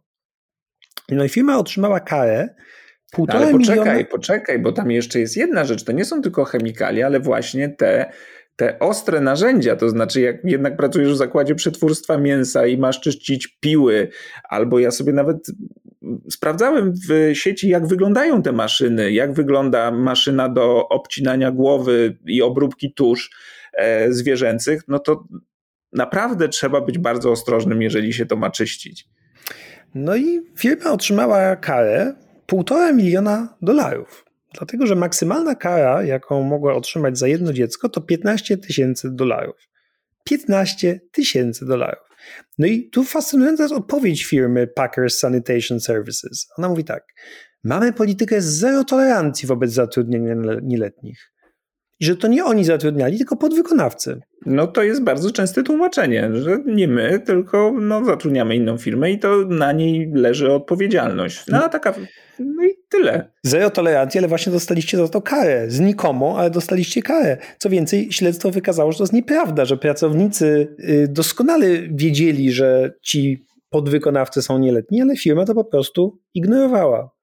No i firma otrzymała karę półtora ale poczekaj, miliona... poczekaj, bo tam jeszcze jest jedna rzecz, to nie są tylko chemikalia, ale właśnie te, te ostre narzędzia, to znaczy jak jednak pracujesz w zakładzie przetwórstwa mięsa i masz czyścić piły, albo ja sobie nawet sprawdzałem w sieci, jak wyglądają te maszyny, jak wygląda maszyna do obcinania głowy i obróbki tusz e, zwierzęcych, no to naprawdę trzeba być bardzo ostrożnym, jeżeli się to ma czyścić. No i firma otrzymała karę półtora miliona dolarów. Dlatego, że maksymalna kara, jaką mogła otrzymać za jedno dziecko, to piętnaście tysięcy dolarów. piętnaście tysięcy dolarów. No i tu fascynująca jest odpowiedź firmy Packers Sanitation Services. Ona mówi tak: mamy politykę zero tolerancji wobec zatrudnienia nieletnich. I że to nie oni zatrudniali, tylko podwykonawcy. No to jest bardzo częste tłumaczenie, że nie my, tylko no, zatrudniamy inną firmę i to na niej leży odpowiedzialność. No a taka, no i tyle. Zero tolerancji, ale właśnie dostaliście za to karę. Znikomą, ale dostaliście karę. Co więcej, śledztwo wykazało, że to jest nieprawda, że pracownicy doskonale wiedzieli, że ci podwykonawcy są nieletni, ale firma to po prostu ignorowała.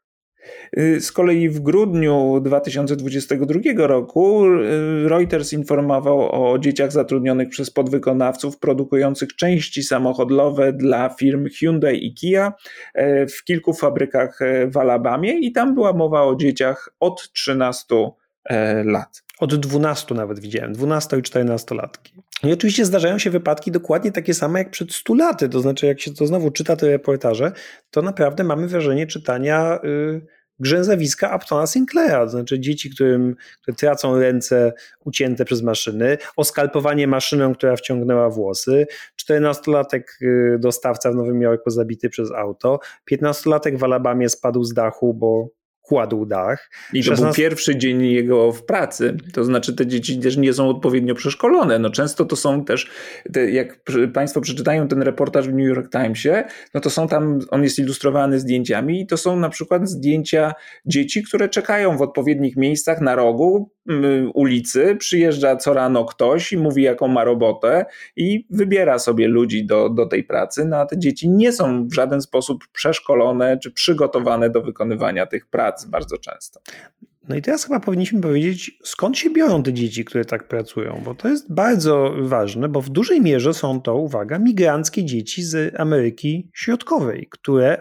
Z kolei w grudniu dwa tysiące dwudziestego drugiego roku Reuters informował o dzieciach zatrudnionych przez podwykonawców produkujących części samochodowe dla firm Hyundai i Kia w kilku fabrykach w Alabamie i tam była mowa o dzieciach od trzynastu lat. Od dwunastu nawet widziałem, dwunasto- i czternastolatki. I oczywiście zdarzają się wypadki dokładnie takie same jak przed stu laty, to znaczy jak się to znowu czyta te reportaże, to naprawdę mamy wrażenie czytania yy, grzęzawiska Uptona Sinclaira, to znaczy dzieci, którym, które tracą ręce ucięte przez maszyny, oskalpowanie maszyną, która wciągnęła włosy, czternastolatek yy, dostawca w Nowym Jorku zabity przez auto, piętnastolatek w Alabamie spadł z dachu, bo kładł dach. I to szesnaście... był pierwszy dzień jego w pracy. To znaczy te dzieci też nie są odpowiednio przeszkolone. No często to są też, te, jak Państwo przeczytają ten reportaż w New York Timesie, no to są tam, on jest ilustrowany zdjęciami i to są na przykład zdjęcia dzieci, które czekają w odpowiednich miejscach na rogu y, ulicy. Przyjeżdża co rano ktoś i mówi, jaką ma robotę i wybiera sobie ludzi do, do tej pracy. No a te dzieci nie są w żaden sposób przeszkolone czy przygotowane do wykonywania tych prac bardzo często. No i teraz chyba powinniśmy powiedzieć, skąd się biorą te dzieci, które tak pracują, bo to jest bardzo ważne, bo w dużej mierze są to, uwaga, migranckie dzieci z Ameryki Środkowej, które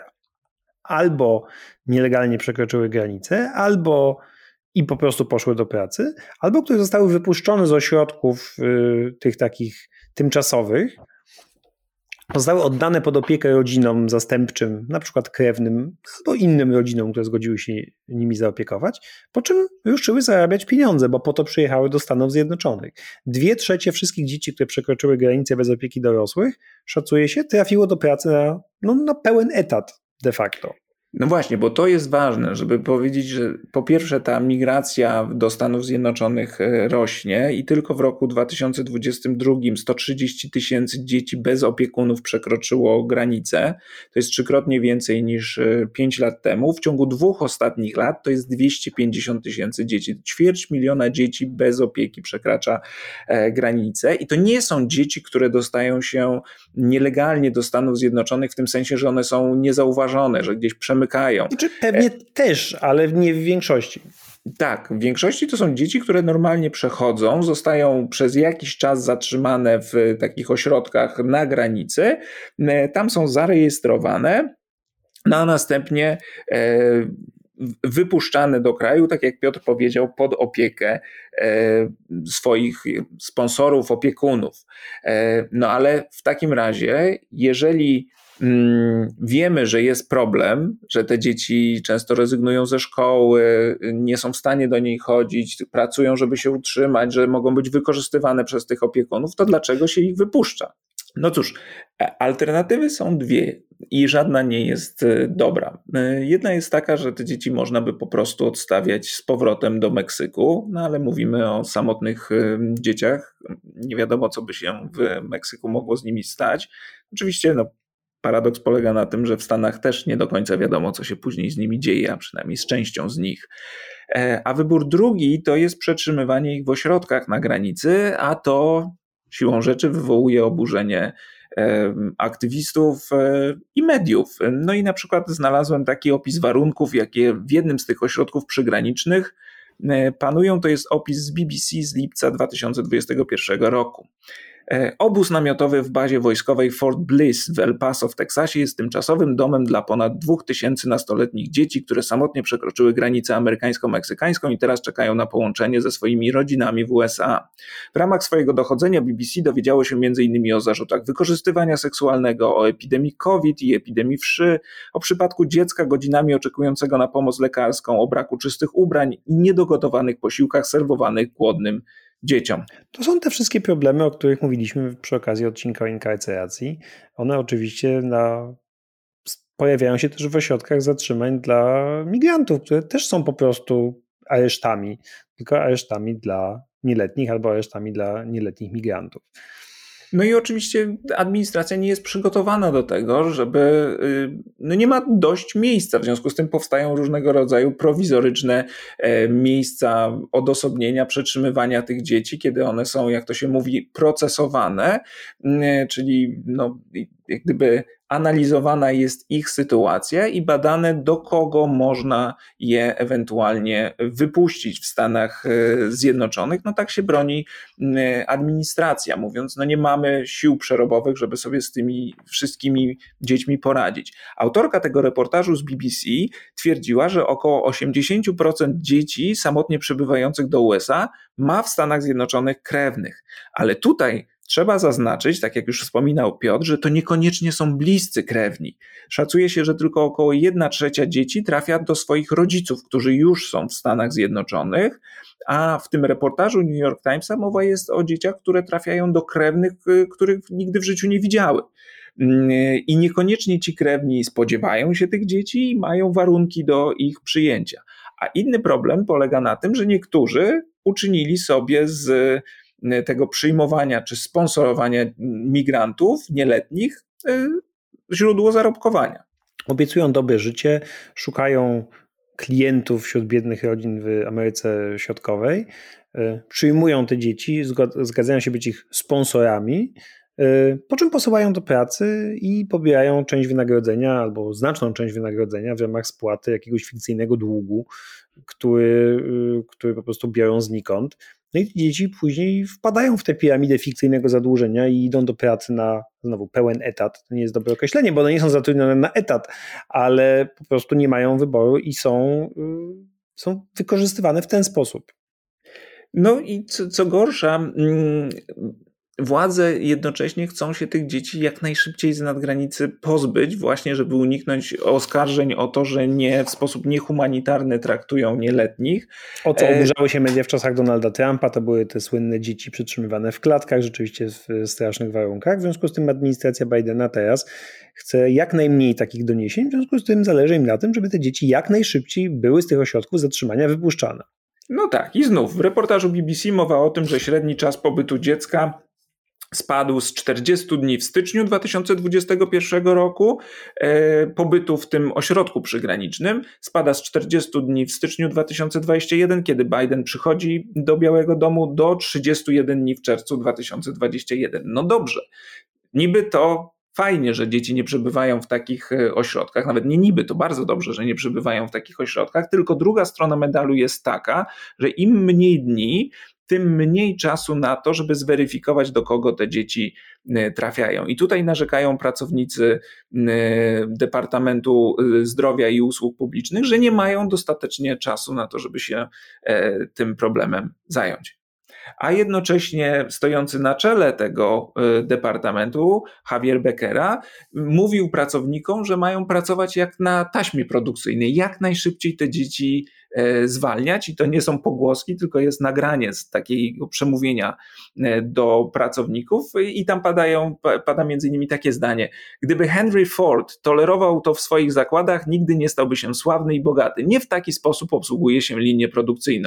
albo nielegalnie przekroczyły granicę, albo i po prostu poszły do pracy, albo które zostały wypuszczone z ośrodków y, tych takich tymczasowych, zostały oddane pod opiekę rodzinom zastępczym, na przykład krewnym, albo innym rodzinom, które zgodziły się nimi zaopiekować, po czym ruszyły zarabiać pieniądze, bo po to przyjechały do Stanów Zjednoczonych. Dwie trzecie wszystkich dzieci, które przekroczyły granicę bez opieki dorosłych, szacuje się, trafiło do pracy na, no, na pełen etat de facto. No właśnie, bo to jest ważne, żeby powiedzieć, że po pierwsze ta migracja do Stanów Zjednoczonych rośnie i tylko w roku dwa tysiące dwudziestym drugim sto trzydzieści tysięcy dzieci bez opiekunów przekroczyło granicę. To jest trzykrotnie więcej niż pięć lat temu. W ciągu dwóch ostatnich lat to jest dwieście pięćdziesiąt tysięcy dzieci. Ćwierć miliona dzieci bez opieki przekracza granicę i to nie są dzieci, które dostają się nielegalnie do Stanów Zjednoczonych w tym sensie, że one są niezauważone, że gdzieś przemykają. Znaczy, pewnie e... też, ale nie w większości. Tak, w większości to są dzieci, które normalnie przechodzą, zostają przez jakiś czas zatrzymane w takich ośrodkach na granicy, tam są zarejestrowane, no a następnie e, wypuszczane do kraju, tak jak Piotr powiedział, pod opiekę e, swoich sponsorów, opiekunów. E, no ale w takim razie, jeżeli wiemy, że jest problem, że te dzieci często rezygnują ze szkoły, nie są w stanie do niej chodzić, pracują, żeby się utrzymać, że mogą być wykorzystywane przez tych opiekunów, to dlaczego się ich wypuszcza? No cóż, alternatywy są dwie i żadna nie jest dobra. Jedna jest taka, że te dzieci można by po prostu odstawiać z powrotem do Meksyku, no ale mówimy o samotnych dzieciach. Nie wiadomo, co by się w Meksyku mogło z nimi stać. Oczywiście no, paradoks polega na tym, że w Stanach też nie do końca wiadomo, co się później z nimi dzieje, a przynajmniej z częścią z nich. A wybór drugi to jest przetrzymywanie ich w ośrodkach na granicy, a to siłą rzeczy wywołuje oburzenie aktywistów i mediów. No i na przykład znalazłem taki opis warunków, jakie w jednym z tych ośrodków przygranicznych panują. To jest opis z B B C z lipca dwa tysiące dwudziestego pierwszego roku. Obóz namiotowy w bazie wojskowej Fort Bliss w El Paso w Teksasie jest tymczasowym domem dla ponad dwóch tysięcy nastoletnich dzieci, które samotnie przekroczyły granicę amerykańsko-meksykańską i teraz czekają na połączenie ze swoimi rodzinami w U S A. W ramach swojego dochodzenia B B C dowiedziało się między innymi o zarzutach wykorzystywania seksualnego, o epidemii COVID i epidemii wszy, o przypadku dziecka godzinami oczekującego na pomoc lekarską, o braku czystych ubrań i niedogotowanych posiłkach serwowanych głodnym dzieciom. To są te wszystkie problemy, o których mówiliśmy przy okazji odcinka o inkarceracji. One oczywiście na... pojawiają się też w ośrodkach zatrzymań dla migrantów, które też są po prostu aresztami, tylko aresztami dla nieletnich albo aresztami dla nieletnich migrantów. No i oczywiście administracja nie jest przygotowana do tego, żeby, no nie ma dość miejsca, w związku z tym powstają różnego rodzaju prowizoryczne miejsca odosobnienia, przetrzymywania tych dzieci, kiedy one są, jak to się mówi, procesowane, czyli no, jak gdyby analizowana jest ich sytuacja i badane, do kogo można je ewentualnie wypuścić w Stanach Zjednoczonych. No tak się broni administracja, mówiąc, no nie mamy sił przerobowych, żeby sobie z tymi wszystkimi dziećmi poradzić. Autorka tego reportażu z B B C twierdziła, że około osiemdziesiąt procent dzieci samotnie przybywających do U S A ma w Stanach Zjednoczonych krewnych, ale tutaj trzeba zaznaczyć, tak jak już wspominał Piotr, że to niekoniecznie są bliscy krewni. Szacuje się, że tylko około jedna trzecia dzieci trafia do swoich rodziców, którzy już są w Stanach Zjednoczonych, a w tym reportażu New York Timesa mowa jest o dzieciach, które trafiają do krewnych, których nigdy w życiu nie widziały. I niekoniecznie ci krewni spodziewają się tych dzieci i mają warunki do ich przyjęcia. A inny problem polega na tym, że niektórzy uczynili sobie z tego przyjmowania czy sponsorowania migrantów nieletnich źródło zarobkowania. Obiecują dobre życie, szukają klientów wśród biednych rodzin w Ameryce Środkowej, przyjmują te dzieci, zgadzają się być ich sponsorami, po czym posyłają do pracy i pobierają część wynagrodzenia albo znaczną część wynagrodzenia w ramach spłaty jakiegoś fikcyjnego długu, który, który po prostu biorą znikąd. No i dzieci później wpadają w tę piramidę fikcyjnego zadłużenia i idą do pracy na znowu pełen etat. To nie jest dobre określenie, bo one nie są zatrudnione na etat, ale po prostu nie mają wyboru i są, są wykorzystywane w ten sposób. No i co, co gorsza, władze jednocześnie chcą się tych dzieci jak najszybciej z nadgranicy pozbyć, właśnie żeby uniknąć oskarżeń o to, że nie w sposób niehumanitarny traktują nieletnich. O co oburzały się media w czasach Donalda Trumpa, to były te słynne dzieci przytrzymywane w klatkach, rzeczywiście w strasznych warunkach. W związku z tym administracja Bidena teraz chce jak najmniej takich doniesień, w związku z tym zależy im na tym, żeby te dzieci jak najszybciej były z tych ośrodków zatrzymania wypuszczane. No tak, i znów w reportażu B B C mowa o tym, że średni czas pobytu dziecka spadł z czterdziestu dni w styczniu dwa tysiące dwudziestego pierwszego roku, e, pobytu w tym ośrodku przygranicznym, spada z czterdziestu dni w styczniu dwa tysiące dwudziestego pierwszego, kiedy Biden przychodzi do Białego Domu, do trzydziestu jeden dni w czerwcu dwa tysiące dwudziestego pierwszego. No dobrze, niby to fajnie, że dzieci nie przebywają w takich ośrodkach, nawet nie niby, to bardzo dobrze, że nie przebywają w takich ośrodkach, tylko druga strona medalu jest taka, że im mniej dni, tym mniej czasu na to, żeby zweryfikować, do kogo te dzieci trafiają. I tutaj narzekają pracownicy Departamentu Zdrowia i Usług Publicznych, że nie mają dostatecznie czasu na to, żeby się tym problemem zająć. A jednocześnie stojący na czele tego departamentu, Javier Becerra, mówił pracownikom, że mają pracować jak na taśmie produkcyjnej, jak najszybciej te dzieci zwalniać, i to nie są pogłoski, tylko jest nagranie z takiego przemówienia do pracowników i tam padają, pada między innymi takie zdanie: gdyby Henry Ford tolerował to w swoich zakładach, nigdy nie stałby się sławny i bogaty. Nie w taki sposób obsługuje się linię produkcyjną.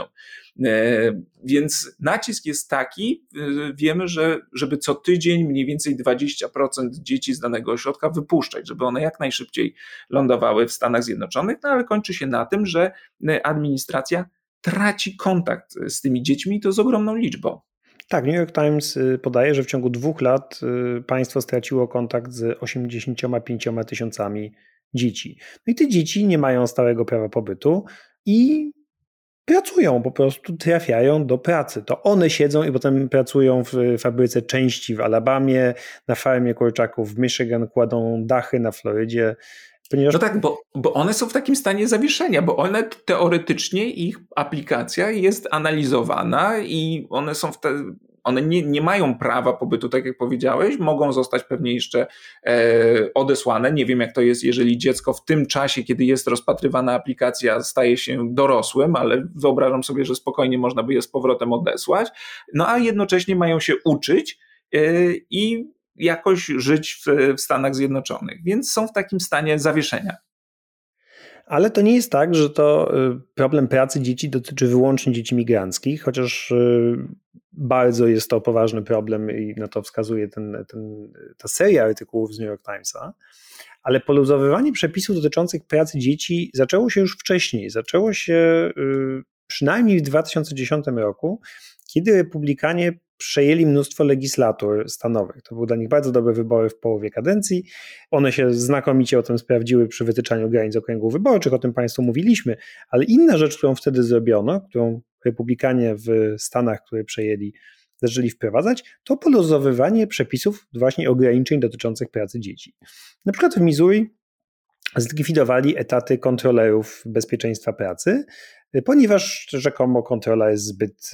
Więc nacisk jest taki, wiemy, że żeby co tydzień mniej więcej dwadzieścia procent dzieci z danego ośrodka wypuszczać, żeby one jak najszybciej lądowały w Stanach Zjednoczonych, no ale kończy się na tym, że administracja traci kontakt z tymi dziećmi, i to z ogromną liczbą. Tak, New York Times podaje, że w ciągu dwóch lat państwo straciło kontakt z osiemdziesięcioma pięcioma tysiącami dzieci. No i te dzieci nie mają stałego prawa pobytu i pracują, po prostu trafiają do pracy. To one siedzą i potem pracują w fabryce części w Alabamie, na farmie kurczaków w Michigan, kładą dachy na Florydzie. Ponieważ... No tak, bo, bo one są w takim stanie zawieszenia, bo one teoretycznie, ich aplikacja jest analizowana i one są w te, one nie, nie mają prawa pobytu, tak jak powiedziałeś, mogą zostać pewnie jeszcze e, odesłane. Nie wiem, jak to jest, jeżeli dziecko w tym czasie, kiedy jest rozpatrywana aplikacja, staje się dorosłym, ale wyobrażam sobie, że spokojnie można by je z powrotem odesłać. No a jednocześnie mają się uczyć e, i jakoś żyć w, w Stanach Zjednoczonych, więc są w takim stanie zawieszenia. Ale to nie jest tak, że to problem pracy dzieci dotyczy wyłącznie dzieci migranckich, chociaż bardzo jest to poważny problem i na to wskazuje ten, ten, ta seria artykułów z New York Timesa, ale poluzowywanie przepisów dotyczących pracy dzieci zaczęło się już wcześniej. Zaczęło się przynajmniej w dwa tysiące dziesiątym roku, kiedy republikanie przejęli mnóstwo legislatur stanowych. To były dla nich bardzo dobre wybory w połowie kadencji. One się znakomicie o tym sprawdziły przy wytyczaniu granic okręgów wyborczych, o tym Państwu mówiliśmy, ale inna rzecz, którą wtedy zrobiono, którą republikanie w Stanach, które przejęli, zaczęli wprowadzać, to poluzowywanie przepisów właśnie ograniczeń dotyczących pracy dzieci. Na przykład w Missouri zlikwidowali etaty kontrolerów bezpieczeństwa pracy, ponieważ rzekomo kontrola jest zbyt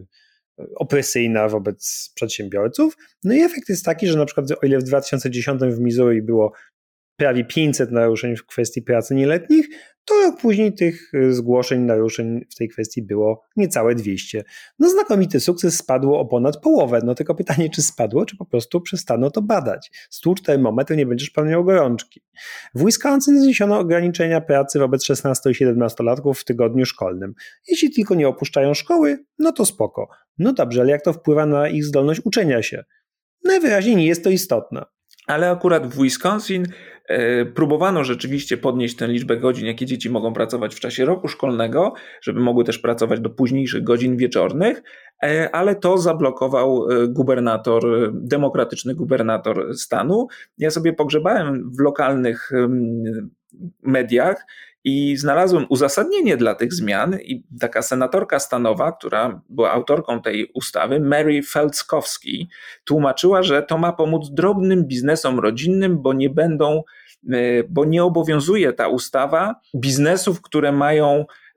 opresyjna wobec przedsiębiorców. No i efekt jest taki, że na przykład o ile w dwa tysiące dziesiątym w Missouri było prawie pięćset naruszeń w kwestii pracy nieletnich, to rok później tych zgłoszeń naruszeń w tej kwestii było niecałe dwieście. No znakomity sukces, spadło o ponad połowę. No tylko pytanie, czy spadło, czy po prostu przestano to badać. Stłucz termometr, nie będziesz pan miał gorączki. W Wisconsin zniesiono ograniczenia pracy wobec szesnasto- i siedemnastolatków w tygodniu szkolnym. Jeśli tylko nie opuszczają szkoły, no to spoko. No dobrze, ale jak to wpływa na ich zdolność uczenia się? Najwyraźniej nie jest to istotne. Ale akurat w Wisconsin e, próbowano rzeczywiście podnieść tę liczbę godzin, jakie dzieci mogą pracować w czasie roku szkolnego, żeby mogły też pracować do późniejszych godzin wieczornych, e, ale to zablokował gubernator, demokratyczny gubernator stanu. Ja sobie pogrzebałem w lokalnych um, mediach i znalazłem uzasadnienie dla tych zmian i taka senatorka stanowa, która była autorką tej ustawy, Mary Felckowski, tłumaczyła, że to ma pomóc drobnym biznesom rodzinnym, bo nie będą, bo nie obowiązuje ta ustawa biznesów, które mają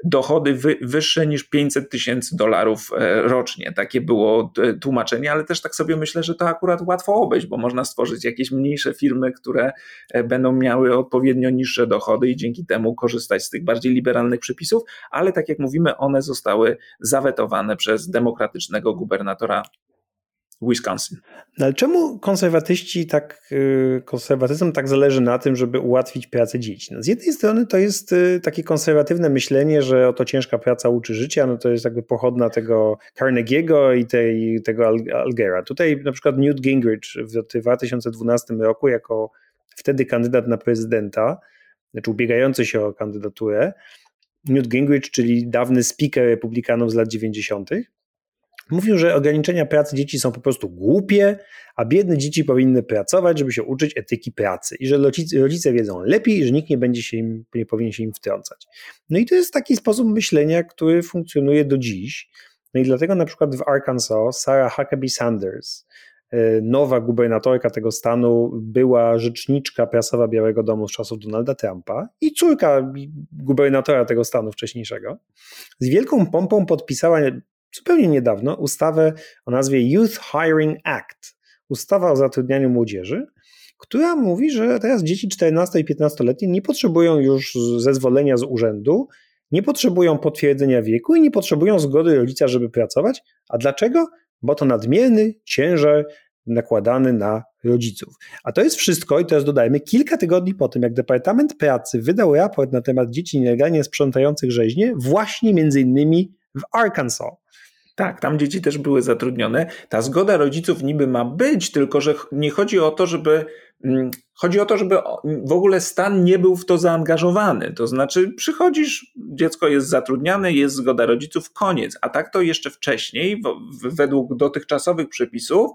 dochody wy, wyższe niż pięćset tysięcy dolarów rocznie. Takie było tłumaczenie, ale też tak sobie myślę, że to akurat łatwo obejść, bo można stworzyć jakieś mniejsze firmy, które będą miały odpowiednio niższe dochody i dzięki temu korzystać z tych bardziej liberalnych przepisów, ale tak jak mówimy, one zostały zawetowane przez demokratycznego gubernatora Wisconsin. No ale czemu konserwatyści tak, konserwatyzm tak zależy na tym, żeby ułatwić pracę dzieci? No z jednej strony to jest takie konserwatywne myślenie, że oto ciężka praca uczy życia, no to jest jakby pochodna tego Carnegie'ego i tej, tego Algera. Tutaj na przykład Newt Gingrich w dwa tysiące dwunastym roku jako wtedy kandydat na prezydenta, znaczy ubiegający się o kandydaturę, Newt Gingrich, czyli dawny speaker republikanów z lat dziewięćdziesiątych, mówił, że ograniczenia pracy dzieci są po prostu głupie, a biedne dzieci powinny pracować, żeby się uczyć etyki pracy i że rodzice, rodzice wiedzą lepiej i że nikt nie będzie się im, nie powinien się im wtrącać. No i to jest taki sposób myślenia, który funkcjonuje do dziś. No i dlatego na przykład w Arkansas Sarah Huckabee Sanders, nowa gubernatorka tego stanu, była rzeczniczka prasowa Białego Domu z czasów Donalda Trumpa i córka gubernatora tego stanu wcześniejszego, z wielką pompą podpisała zupełnie niedawno ustawę o nazwie Youth Hiring Act, ustawa o zatrudnianiu młodzieży, która mówi, że teraz dzieci czternasto- i piętnastoletnie nie potrzebują już zezwolenia z urzędu, nie potrzebują potwierdzenia wieku i nie potrzebują zgody rodzica, żeby pracować. A dlaczego? Bo to nadmierny ciężar nakładany na rodziców. A to jest wszystko, i teraz dodajmy, kilka tygodni po tym, jak Departament Pracy wydał raport na temat dzieci nielegalnie sprzątających rzeźnie, właśnie między innymi w Arkansas. Tak, tam dzieci też były zatrudnione. Ta zgoda rodziców niby ma być, tylko że nie chodzi o to, żeby chodzi o to, żeby w ogóle stan nie był w to zaangażowany. To znaczy przychodzisz, dziecko jest zatrudniane, jest zgoda rodziców, koniec. A tak to jeszcze wcześniej, według dotychczasowych przepisów,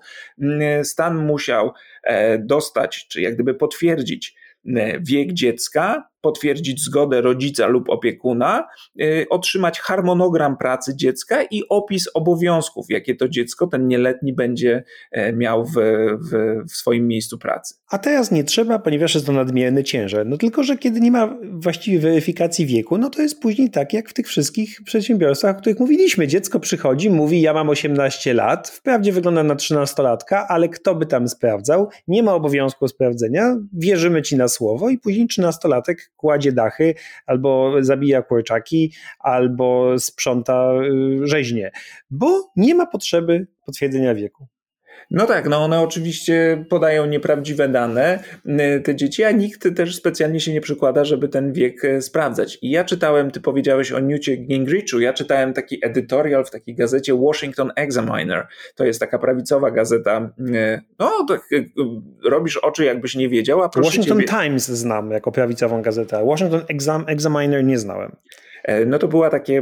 stan musiał dostać, czy jak gdyby potwierdzić wiek dziecka, potwierdzić zgodę rodzica lub opiekuna, yy, otrzymać harmonogram pracy dziecka i opis obowiązków, jakie to dziecko, ten nieletni, będzie miał w, w, w swoim miejscu pracy. A teraz nie trzeba, ponieważ jest to nadmierny ciężar. No tylko, że kiedy nie ma właściwej weryfikacji wieku, no to jest później tak, jak w tych wszystkich przedsiębiorstwach, o których mówiliśmy. Dziecko przychodzi, mówi, ja mam osiemnaście lat, wprawdzie wygląda na trzynastolatka, ale kto by tam sprawdzał? Nie ma obowiązku sprawdzenia, wierzymy ci na słowo i później trzynastolatek kładzie dachy, albo zabija kurczaki, albo sprząta rzeźnie, bo nie ma potrzeby potwierdzenia wieku. No tak, no one oczywiście podają nieprawdziwe dane, te dzieci, a nikt też specjalnie się nie przykłada, żeby ten wiek sprawdzać. I ja czytałem, ty powiedziałeś o Newcie Gingrichu, ja czytałem taki editorial w takiej gazecie Washington Examiner. To jest taka prawicowa gazeta. No, tak robisz oczy, jakbyś nie wiedział, a proszę Washington ciebie... Times znam jako prawicową gazetę, Washington Exam- Examiner nie znałem. No to była takie,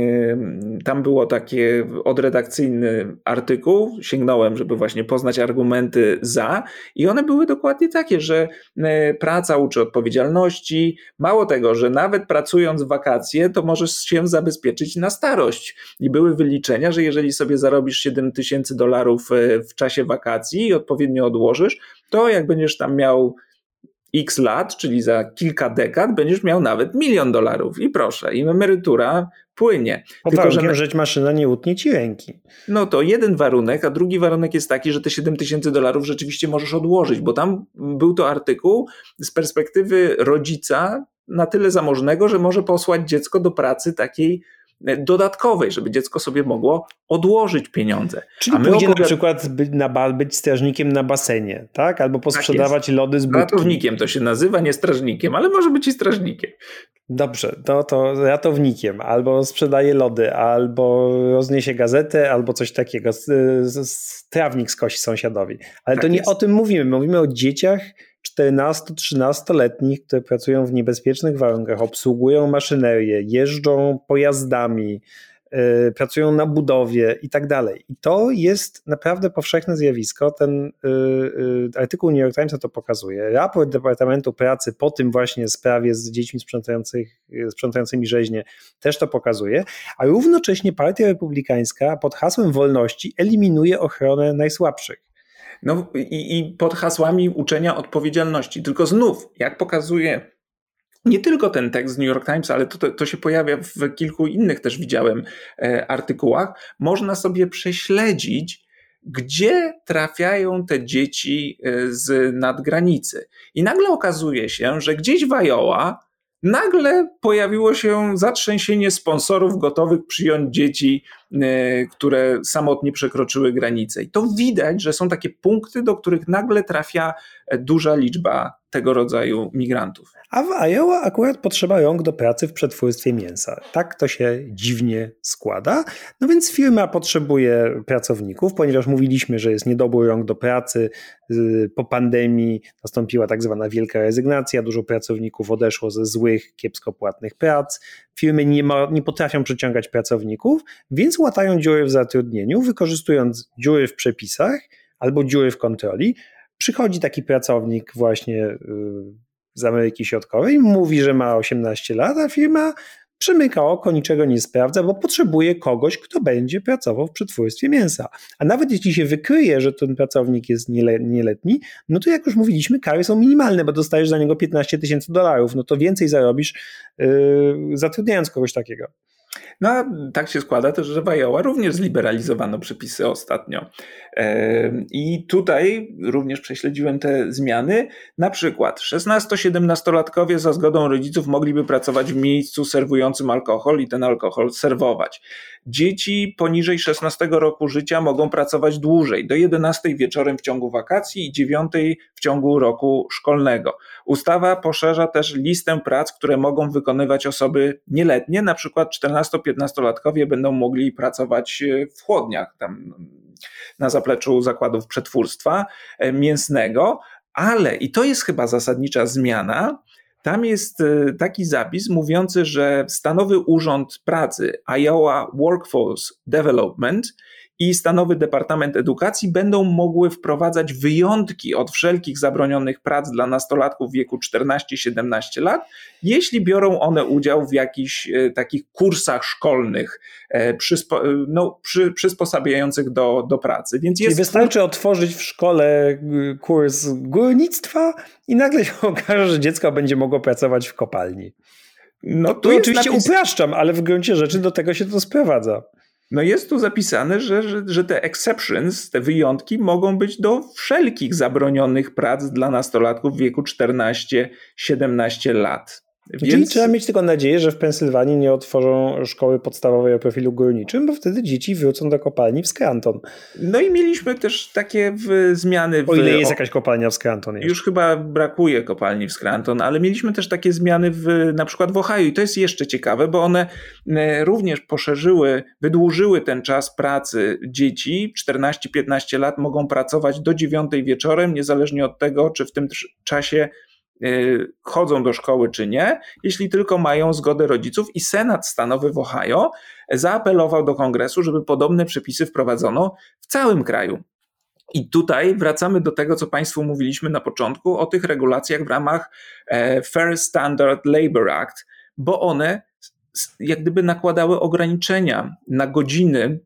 tam było takie odredakcyjny artykuł, sięgnąłem, żeby właśnie poznać argumenty za i one były dokładnie takie, że praca uczy odpowiedzialności, mało tego, że nawet pracując w wakacje, to możesz się zabezpieczyć na starość i były wyliczenia, że jeżeli sobie zarobisz siedem tysięcy dolarów w czasie wakacji i odpowiednio odłożysz, to jak będziesz tam miał x lat, czyli za kilka dekad, będziesz miał nawet milion dolarów i proszę, i emerytura płynie. Pod Tylko, warunkiem, że że maszyna nie utnie ci ręki. No to jeden warunek, a drugi warunek jest taki, że te siedem tysięcy dolarów rzeczywiście możesz odłożyć, bo tam był to artykuł z perspektywy rodzica na tyle zamożnego, że może posłać dziecko do pracy takiej dodatkowej, żeby dziecko sobie mogło odłożyć pieniądze. Czyli A my pójdzie opowiad... na przykład być, na ba- być strażnikiem na basenie, tak? Albo posprzedawać tak lody z budki. Ratownikiem to się nazywa, nie strażnikiem, ale może być i strażnikiem. Dobrze, to, to ratownikiem, albo sprzedaje lody, albo rozniesie gazetę, albo coś takiego. Trawnik skosi sąsiadowi. Ale tak to nie jest. O tym mówimy. Mówimy o dzieciach czternasto-trzynastoletnich, które pracują w niebezpiecznych warunkach, obsługują maszynerię, jeżdżą pojazdami, yy, pracują na budowie i tak dalej. I to jest naprawdę powszechne zjawisko. Ten yy, yy, artykuł New York Timesa to pokazuje. Raport Departamentu Pracy po tym właśnie sprawie z dziećmi sprzątających, sprzątającymi rzeźnie też to pokazuje, a równocześnie Partia Republikańska pod hasłem wolności eliminuje ochronę najsłabszych. No i, i pod hasłami uczenia odpowiedzialności. Tylko znów, jak pokazuje nie tylko ten tekst z New York Times, ale to, to się pojawia w kilku innych też widziałem e, artykułach, można sobie prześledzić, gdzie trafiają te dzieci z nadgranicy. I nagle okazuje się, że gdzieś w Iowa nagle pojawiło się zatrzęsienie sponsorów gotowych przyjąć dzieci, które samotnie przekroczyły granicę. I to widać, że są takie punkty, do których nagle trafia duża liczba tego rodzaju migrantów. A w Iowa akurat potrzeba rąk do pracy w przetwórstwie mięsa. Tak to się dziwnie składa. No więc firma potrzebuje pracowników, ponieważ mówiliśmy, że jest niedobór rąk do pracy. Po pandemii nastąpiła tak zwana wielka rezygnacja. Dużo pracowników odeszło ze złych, kiepsko płatnych prac. Firmy nie, ma, nie potrafią przyciągać pracowników, więc łatają dziury w zatrudnieniu, wykorzystując dziury w przepisach albo dziury w kontroli. Przychodzi taki pracownik właśnie z Ameryki Środkowej, mówi, że ma osiemnaście lat, a firma przymyka oko, niczego nie sprawdza, bo potrzebuje kogoś, kto będzie pracował w przetwórstwie mięsa. A nawet jeśli się wykryje, że ten pracownik jest nieletni, no to jak już mówiliśmy, kary są minimalne, bo dostajesz za niego piętnaście tysięcy dolarów, no to więcej zarobisz yy, zatrudniając kogoś takiego. No a tak się składa też, że w Iowa również zliberalizowano przepisy ostatnio. I tutaj również prześledziłem te zmiany. Na przykład szesnasto-siedemnastolatkowie za zgodą rodziców mogliby pracować w miejscu serwującym alkohol i ten alkohol serwować. Dzieci poniżej szesnastego roku życia mogą pracować dłużej, do jedenastej wieczorem w ciągu wakacji i dziewiątej w ciągu roku szkolnego. Ustawa poszerza też listę prac, które mogą wykonywać osoby nieletnie, na przykład czternasto-piętnastolatkowie będą mogli pracować w chłodniach, tam na zapleczu zakładów przetwórstwa mięsnego, ale, i to jest chyba zasadnicza zmiana, tam jest taki zapis mówiący, że Stanowy Urząd Pracy Iowa Workforce Development i Stanowy Departament Edukacji będą mogły wprowadzać wyjątki od wszelkich zabronionych prac dla nastolatków w wieku czternaście-siedemnaście lat, jeśli biorą one udział w jakichś e, takich kursach szkolnych e, przyspo, no, przy, przysposabiających do, do pracy. Więc Czyli jest... wystarczy otworzyć w szkole kurs górnictwa i nagle się okaże, że dziecko będzie mogło pracować w kopalni. No, tu tu oczywiście napis... upraszczam, ale w gruncie rzeczy do tego się to sprowadza. No jest tu zapisane, że, że, że te exceptions, te wyjątki mogą być do wszelkich zabronionych prac dla nastolatków w wieku czternaście-siedemnaście lat. Czyli Więc... trzeba mieć tylko nadzieję, że w Pensylwanii nie otworzą szkoły podstawowej o profilu górniczym, bo wtedy dzieci wrócą do kopalni w Scranton. No i mieliśmy też takie w, zmiany... W, o ile jest jakaś kopalnia w Scranton. Już chyba brakuje kopalni w Scranton, ale mieliśmy też takie zmiany w, na przykład w Ohio i to jest jeszcze ciekawe, bo one również poszerzyły, wydłużyły ten czas pracy dzieci. czternaście-piętnaście lat mogą pracować do dziewiątej wieczorem, niezależnie od tego, czy w tym czasie chodzą do szkoły czy nie, jeśli tylko mają zgodę rodziców, i Senat Stanowy w Ohio zaapelował do Kongresu, żeby podobne przepisy wprowadzono w całym kraju. I tutaj wracamy do tego, co Państwu mówiliśmy na początku, o tych regulacjach w ramach Fair Standard Labor Act, bo one jak gdyby nakładały ograniczenia na godziny,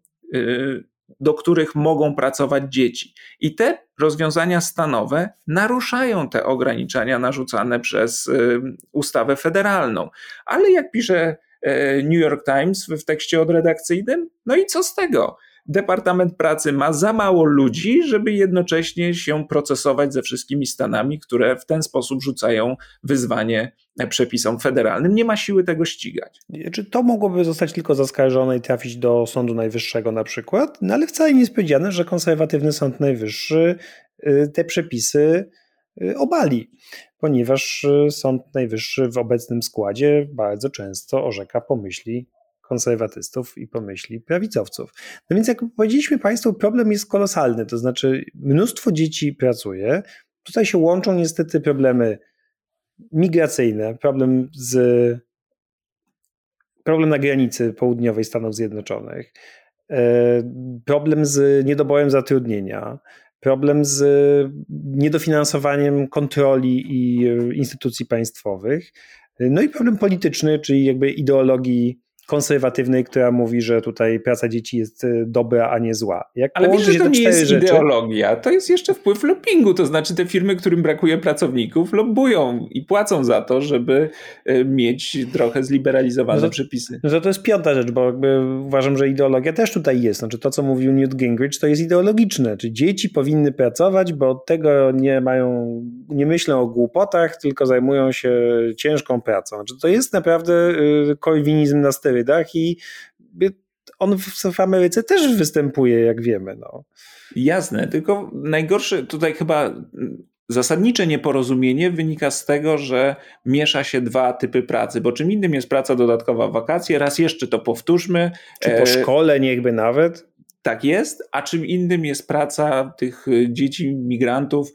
do których mogą pracować dzieci. I te rozwiązania stanowe naruszają te ograniczenia narzucane przez ustawę federalną. Ale jak pisze New York Times w tekście odredakcyjnym, no i co z tego? Departament Pracy ma za mało ludzi, żeby jednocześnie się procesować ze wszystkimi stanami, które w ten sposób rzucają wyzwanie przepisom federalnym. Nie ma siły tego ścigać. Czy to mogłoby zostać tylko zaskarżone i trafić do Sądu Najwyższego na przykład? No ale wcale nie jest powiedziane, że konserwatywny Sąd Najwyższy te przepisy obali, ponieważ Sąd Najwyższy w obecnym składzie bardzo często orzeka pomyśli konserwatystów i pomyśli prawicowców. No więc jak powiedzieliśmy Państwu, problem jest kolosalny, to znaczy mnóstwo dzieci pracuje, tutaj się łączą niestety problemy migracyjne, problem z problem na granicy południowej Stanów Zjednoczonych, problem z niedoborem zatrudnienia, problem z niedofinansowaniem kontroli i instytucji państwowych, no i problem polityczny, czyli jakby ideologii konserwatywnej, która mówi, że tutaj praca dzieci jest dobra, a nie zła. Jak Ale wiesz, że to nie jest rzeczy, ideologia, to jest jeszcze wpływ lobbingu, to znaczy te firmy, którym brakuje pracowników, lobbują i płacą za to, żeby mieć trochę zliberalizowane no, przepisy. No to, to jest piąta rzecz, bo jakby uważam, że ideologia też tutaj jest. Znaczy to, co mówił Newt Gingrich, to jest ideologiczne. Czy dzieci powinny pracować, bo od tego nie mają, nie myślą o głupotach, tylko zajmują się ciężką pracą. Znaczy to jest naprawdę korwinizm na sterydach i on w, w Ameryce też występuje, jak wiemy. No. Jasne, tylko najgorsze tutaj chyba zasadnicze nieporozumienie wynika z tego, że miesza się dwa typy pracy, bo czym innym jest praca dodatkowa w wakacje, raz jeszcze to powtórzmy. Czy po szkole niechby nawet. Tak jest, a czym innym jest praca tych dzieci, migrantów,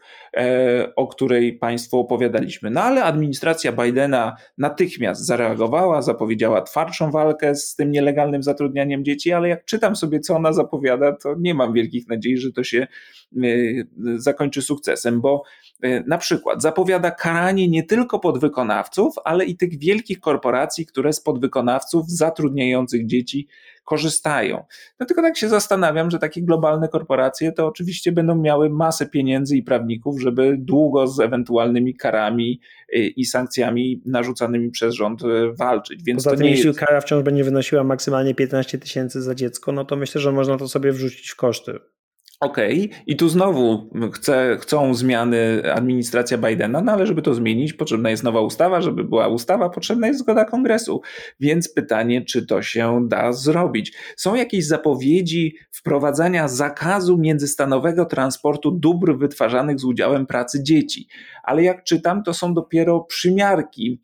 o której Państwu opowiadaliśmy. No ale administracja Bidena natychmiast zareagowała, zapowiedziała twardszą walkę z tym nielegalnym zatrudnianiem dzieci, ale jak czytam sobie, co ona zapowiada, to nie mam wielkich nadziei, że to się zakończy sukcesem, bo na przykład zapowiada karanie nie tylko podwykonawców, ale i tych wielkich korporacji, które z podwykonawców zatrudniających dzieci korzystają. No tylko tak się zastanawiam, że takie globalne korporacje to oczywiście będą miały masę pieniędzy i prawników, żeby długo z ewentualnymi karami i sankcjami narzucanymi przez rząd walczyć. Więc Poza to tym, nie jeśli jest... kara wciąż będzie wynosiła maksymalnie piętnaście tysięcy za dziecko, no to myślę, że można to sobie wrzucić w koszty. Okej, okay. I tu znowu chce, chcą zmiany administracja Bidena, no ale żeby to zmienić, potrzebna jest nowa ustawa, żeby była ustawa, potrzebna jest zgoda kongresu. Więc pytanie, czy to się da zrobić. Są jakieś zapowiedzi wprowadzania zakazu międzystanowego transportu dóbr wytwarzanych z udziałem pracy dzieci, ale jak czytam, to są dopiero przymiarki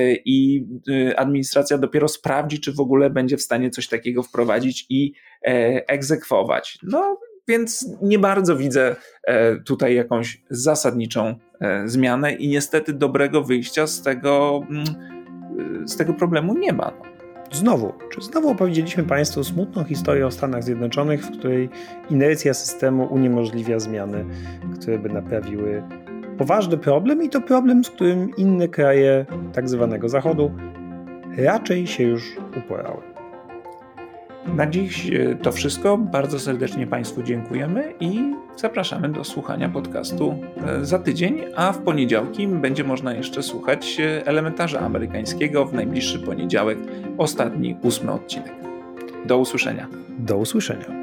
i administracja dopiero sprawdzi, czy w ogóle będzie w stanie coś takiego wprowadzić i egzekwować. No, więc nie bardzo widzę tutaj jakąś zasadniczą zmianę i niestety dobrego wyjścia z tego, z tego problemu nie ma. Znowu, czy znowu opowiedzieliśmy Państwu smutną historię o Stanach Zjednoczonych, w której inercja systemu uniemożliwia zmiany, które by naprawiły poważny problem i to problem, z którym inne kraje tak zwanego Zachodu raczej się już uporały. Na dziś to wszystko. Bardzo serdecznie Państwu dziękujemy i zapraszamy do słuchania podcastu za tydzień, a w poniedziałki będzie można jeszcze słuchać Elementarza Amerykańskiego w najbliższy poniedziałek, ostatni, ósmy odcinek. Do usłyszenia. Do usłyszenia.